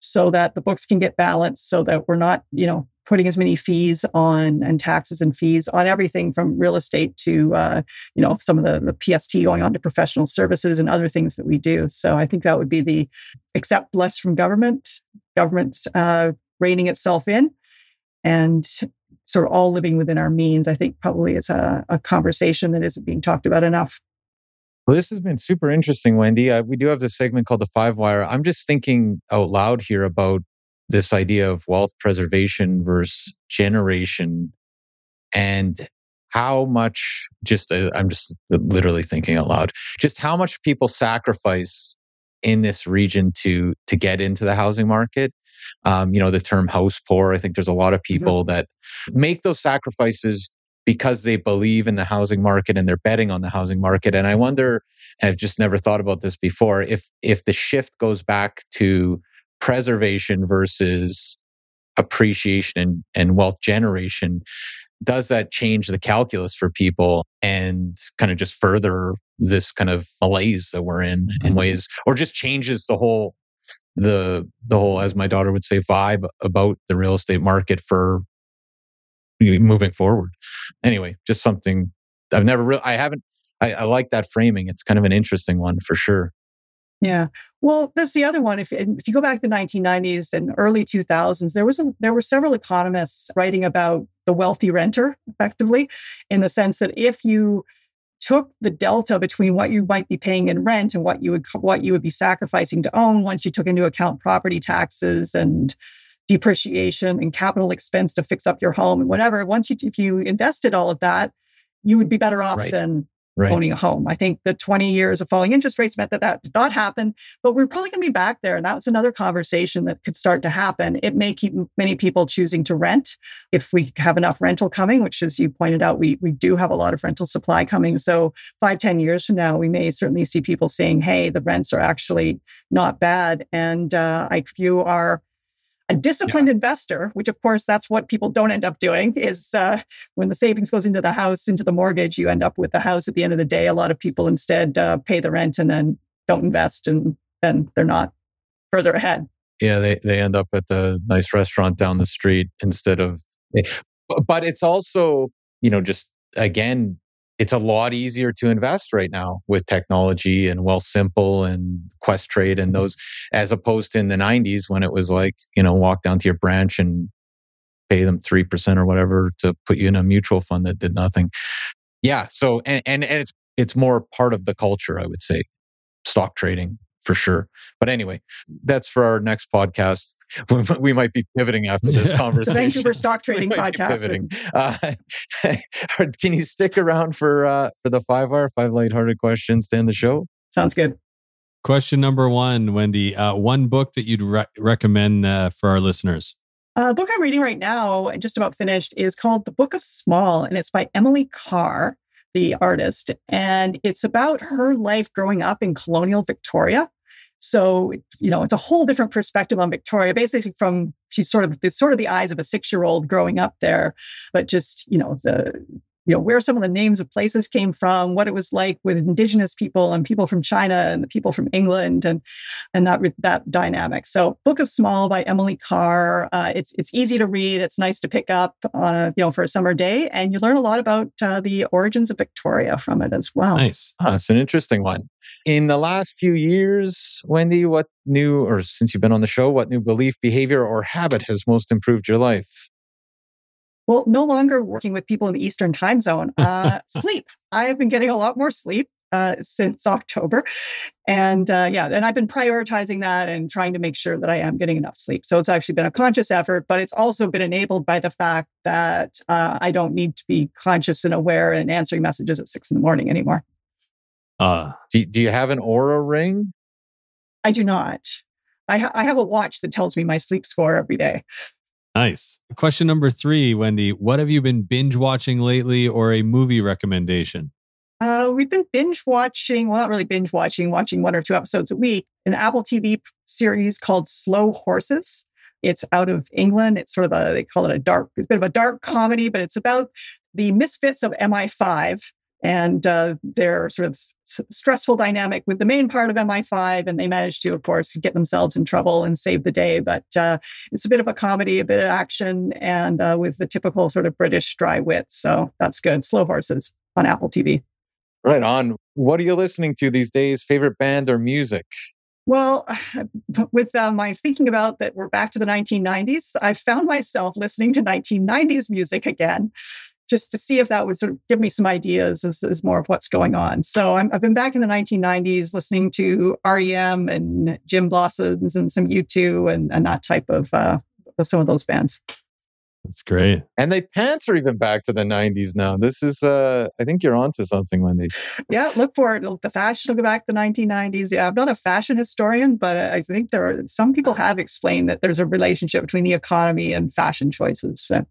so that the books can get balanced, so that we're not, you know, putting as many fees on and taxes and fees on everything from real estate to, uh, you know, some of the, the P S T going on to professional services and other things that we do. So I think that would be the accept less from government, government uh, reining itself in, and sort of all living within our means. I think probably it's a, a conversation that isn't being talked about enough.
Well, this has been super interesting, Wendy. Uh, we do have this segment called the Five Wire. I'm just thinking out loud here about this idea of wealth preservation versus generation, and how much, just, uh, I'm just literally thinking out loud, just how much people sacrifice in this region to to get into the housing market. Um, you know, the term house poor, I think there's a lot of people mm-hmm. that make those sacrifices because they believe in the housing market and they're betting on the housing market. And I wonder, I've just never thought about this before, if if the shift goes back to preservation versus appreciation and, and wealth generation, does that change the calculus for people and kind of just further this kind of malaise that we're in in ways, or just changes the whole, the the whole, as my daughter would say, vibe about the real estate market for moving forward? Anyway, just something I've never really, I haven't, I, I like that framing. It's kind of an interesting one for sure.
Yeah. Well, that's the other one. If if you go back to the nineteen nineties and early two thousands, there was a, there were several economists writing about the wealthy renter, effectively, in the sense that if you took the delta between what you might be paying in rent and what you would what you would be sacrificing to own, once you took into account property taxes and depreciation and capital expense to fix up your home and whatever, once you if you invested all of that, you would be better off
right.
than
Right.
owning a home. I think the twenty years of falling interest rates meant that that did not happen, but we're probably going to be back there. And that's another conversation that could start to happen. It may keep many people choosing to rent if we have enough rental coming, which, as you pointed out, we we do have a lot of rental supply coming. So five, ten years from now, we may certainly see people saying, hey, the rents are actually not bad. And uh, if you are a disciplined yeah. investor, which of course, that's what people don't end up doing, is uh, when the savings goes into the house, into the mortgage, you end up with the house at the end of the day. A lot of people instead uh, pay the rent and then don't invest, and then they're not further ahead.
Yeah, they, they end up at the nice restaurant down the street instead of... But it's also, you know, just, again, it's a lot easier to invest right now with technology and Wealthsimple and Questrade and those, as opposed to in the nineties when it was like, you know, walk down to your branch and pay them three percent or whatever to put you in a mutual fund that did nothing. Yeah. So, and, and, and it's, it's more part of the culture, I would say, stock trading for sure. But anyway, that's for our next podcast. We might be pivoting after this
yeah.
conversation.
The Vancouver Stock Trading Podcast.
Uh, can you stick around for uh, for the five hour, five lighthearted questions to end the show?
Sounds good.
Question number one, Wendy. Uh, one book that you'd re- recommend uh, for our listeners?
Uh, the book I'm reading right now, and just about finished, is called The Book of Small, and it's by Emily Carr, the artist. And it's about her life growing up in colonial Victoria. So, you know, it's a whole different perspective on Victoria, basically from, she's sort of, it's sort of the eyes of a six-year-old growing up there, but just, you know, the, you know, where some of the names of places came from, what it was like with Indigenous people and people from China and the people from England, and and that that dynamic. So, Book of Small by Emily Carr. Uh, it's it's easy to read. It's nice to pick up on a, you know, for a summer day, and you learn a lot about uh, the origins of Victoria from it as well.
Nice.
Oh, it's an interesting one. In the last few years, Wendy, what new, or since you've been on the show, what new belief, behavior, or habit has most improved your life?
Well, no longer working with people in the Eastern time zone. Uh, sleep. I have been getting a lot more sleep uh, since October. And uh, yeah, and I've been prioritizing that and trying to make sure that I am getting enough sleep. So it's actually been a conscious effort, but it's also been enabled by the fact that uh, I don't need to be conscious and aware and answering messages at six in the morning anymore.
Uh,
do, do you have an Oura ring?
I do not. I, ha- I have a watch that tells me my sleep score every day.
Nice. Question number three, Wendy. What have you been binge watching lately, or a movie recommendation?
Uh, we've been binge watching, well, not really binge watching, watching one or two episodes a week, an Apple T V series called Slow Horses. It's out of England. It's sort of a, they call it a dark, a bit of a dark comedy, but it's about the misfits of M I five and uh, their sort of s- stressful dynamic with the main part of M I five. And they managed to, of course, get themselves in trouble and save the day. But uh, it's a bit of a comedy, a bit of action, and uh, with the typical sort of British dry wit. So that's good. Slow Horses on Apple T V.
Right on. What are you listening to these days? Favorite band or music?
Well, with uh, my thinking about that we're back to the nineteen nineties, I found myself listening to nineteen nineties music again, just to see if that would sort of give me some ideas as, as more of what's going on. So I'm, I've been back in the nineteen nineties listening to R E M and Jim Blossoms and some U two and, and that type of, uh, some of those bands.
That's great.
And they pants are even back to the nineties now. This is, uh, I think you're onto something, Wendy.
Yeah, look for it. The fashion will go back to the nineteen nineties. Yeah, I'm not a fashion historian, but I think there are some people have explained that there's a relationship between the economy and fashion choices. So.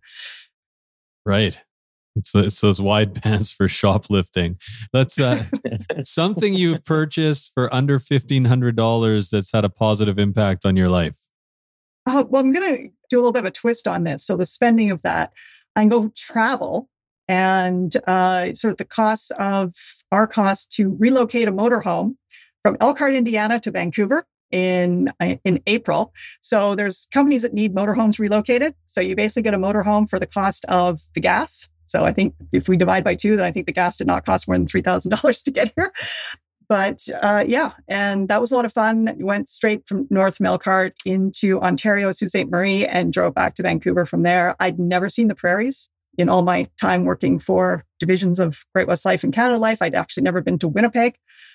Right. It's, it's those wide pants for shoplifting. That's uh, something you've purchased for under fifteen hundred dollars that's had a positive impact on your life.
Uh, well, I'm going to do a little bit of a twist on this. So the spending of that, I can go travel and uh, sort of the costs of our cost to relocate a motorhome from Elkhart, Indiana to Vancouver in in April. So there's companies that need motorhomes relocated. So you basically get a motorhome for the cost of the gas. So I think if we divide by two, then I think the gas did not cost more than three thousand dollars to get here. But uh, yeah, and that was a lot of fun. Went straight from North Elkhart into Ontario, Sault Ste. Marie, and drove back to Vancouver from there. I'd never seen the prairies in all my time working for divisions of Great West Life and Canada Life. I'd actually never been to Winnipeg.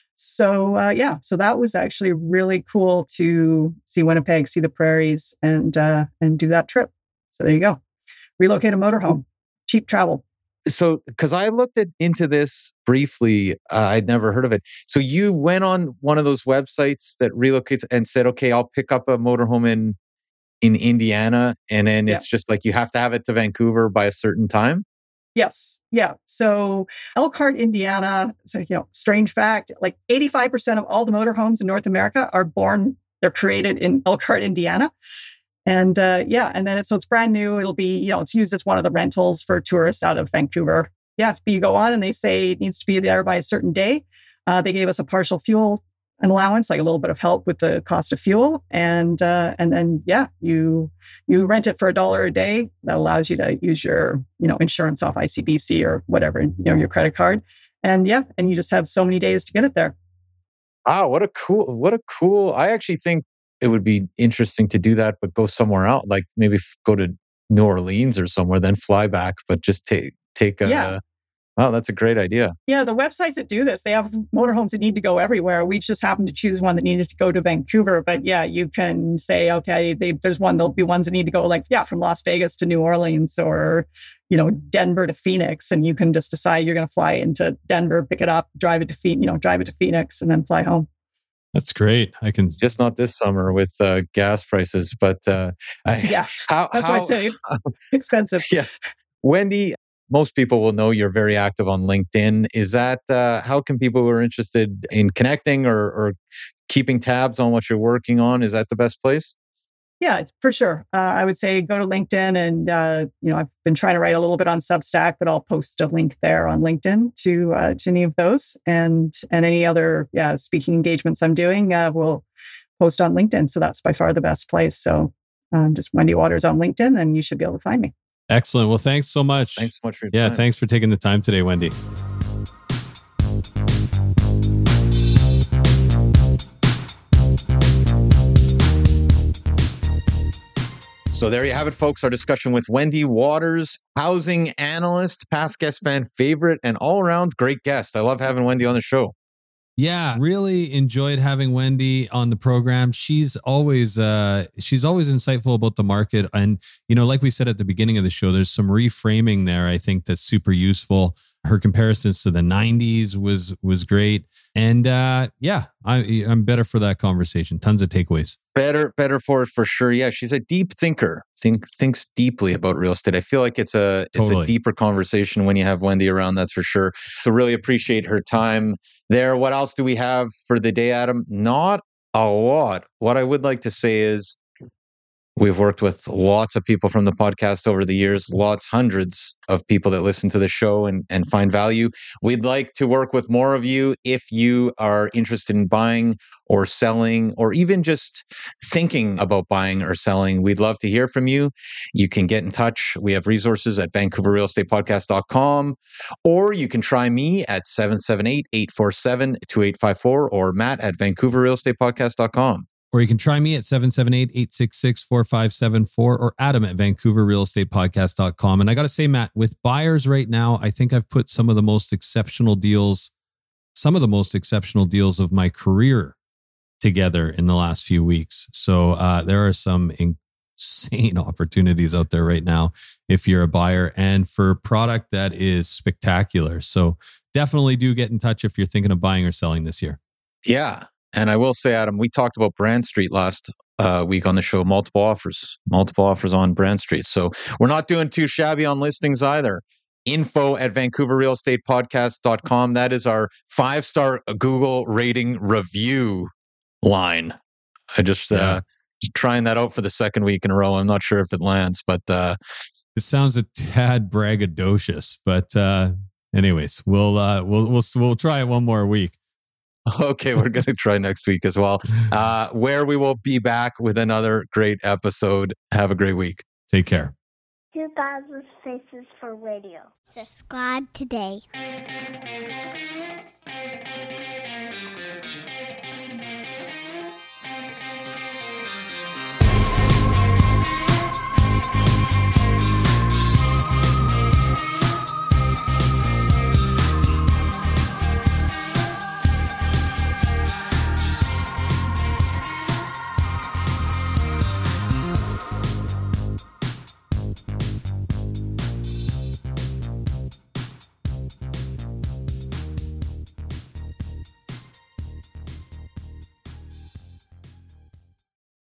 So uh, yeah, so that was actually really cool to see Winnipeg, see the prairies, and uh, and do that trip. So there you go. Relocate a motorhome, cheap travel.
So, because I looked at, into this briefly, uh, I'd never heard of it. So you went on one of those websites that relocates and said, okay, I'll pick up a motorhome in in Indiana. And then
Yeah.
it's just like you have to have it to Vancouver by a certain time.
Yes. Yeah. So Elkhart, Indiana, so, you know, strange fact, like eighty-five percent of all the motorhomes in North America are born, they're created in Elkhart, Indiana. And uh, yeah, and then it's, so it's brand new. It'll be, you know, it's used as one of the rentals for tourists out of Vancouver. Yeah, but you go on and they say it needs to be there by a certain day. Uh, they gave us a partial fuel an allowance, like a little bit of help with the cost of fuel. And uh, and then, yeah, you you rent it for a dollar a day. That allows you to use your, you know, insurance off I C B C or whatever, you know, your credit card. And yeah, and you just have so many days to get it there.
Ah, what a cool, what a cool. I actually think it would be interesting to do that, but go somewhere else, like maybe f- go to New Orleans or somewhere, then fly back, but just take, take a,
Yeah.
wow, that's a great idea.
Yeah, the websites that do this, they have motorhomes that need to go everywhere. We just happened to choose one that needed to go to Vancouver. But yeah, you can say, okay, they, there's one, there'll be ones that need to go like, yeah, from Las Vegas to New Orleans or, you know, Denver to Phoenix. And you can just decide you're going to fly into Denver, pick it up, drive it to Phoenix, you know, drive it to Phoenix and then fly home.
That's great. I can
Just not this summer with uh, gas prices, but uh, I,
Yeah,
how,
that's
how,
why I say expensive.
Yeah. Wendy, most people will know you're very active on LinkedIn. Is that, uh, how can people who are interested in connecting or, or keeping tabs on what you're working on, is that the best place?
Yeah, for sure. Uh, I would say go to LinkedIn and, uh, you know, I've been trying to write a little bit on Substack, but I'll post a link there on LinkedIn to uh, to any of those and and any other yeah, speaking engagements I'm doing, uh, we'll post on LinkedIn. So that's by far the best place. So um, just Wendy Waters on LinkedIn and you should be able to find me.
Excellent. Well, thanks so much.
Thanks so much for your
Yeah,
time.
thanks for taking the time today, Wendy.
So there you have it, folks. Our discussion with Wendy Waters, housing analyst, past guest fan favorite, and all around great guest. I love having Wendy on the show.
Yeah, really enjoyed having Wendy on the program. She's always uh she's always insightful about the market. And, you know, like we said at the beginning of the show, there's some reframing there, I think, that's super useful. Her comparisons to the nineties was was great. And uh yeah, I I'm better for that conversation. Tons of takeaways.
Better, better for it for sure. Yeah, she's a deep thinker. Think thinks deeply about real estate. I feel like it's a it's
Totally.
a deeper conversation when you have Wendy around. That's for sure. So really appreciate her time there. What else do we have for the day, Adam? Not a lot. What I would like to say is We've worked with lots of people from the podcast over the years, lots, hundreds of people that listen to the show and, and find value. We'd like to work with more of you if you are interested in buying or selling, or even just thinking about buying or selling. We'd love to hear from you. You can get in touch. We have resources at vancouver real estate podcast dot com, or you can try me at seven seven eight, eight four seven, two eight five four or Matt at vancouver real estate podcast dot com.
Or you can try me at seven seven eight, eight six six, four five seven four or Adam at vancouver real estate podcast dot com. And I got to say, Matt, with buyers right now, I think I've put some of the most exceptional deals, some of the most exceptional deals of my career together in the last few weeks. So uh, there are some insane opportunities out there right now if you're a buyer, and for product that is spectacular. So definitely do get in touch if you're thinking of buying or selling this year.
Yeah. And I will say, Adam, we talked about Brand Street last uh, week on the show, multiple offers, multiple offers on Brand Street. So we're not doing too shabby on listings either. Info at vancouver real estate podcast dot com. That is our five-star Google rating review line. I just, yeah. uh, just trying that out for the second week in a row. I'm not sure if it lands, but uh,
it sounds a tad braggadocious. But uh, anyways, we'll uh, we'll we'll we'll try it one more week.
Okay, we're going to try next week as well, uh, where we will be back with another great episode. Have a great week.
Take care.
two thousand Faces for Radio. Subscribe today.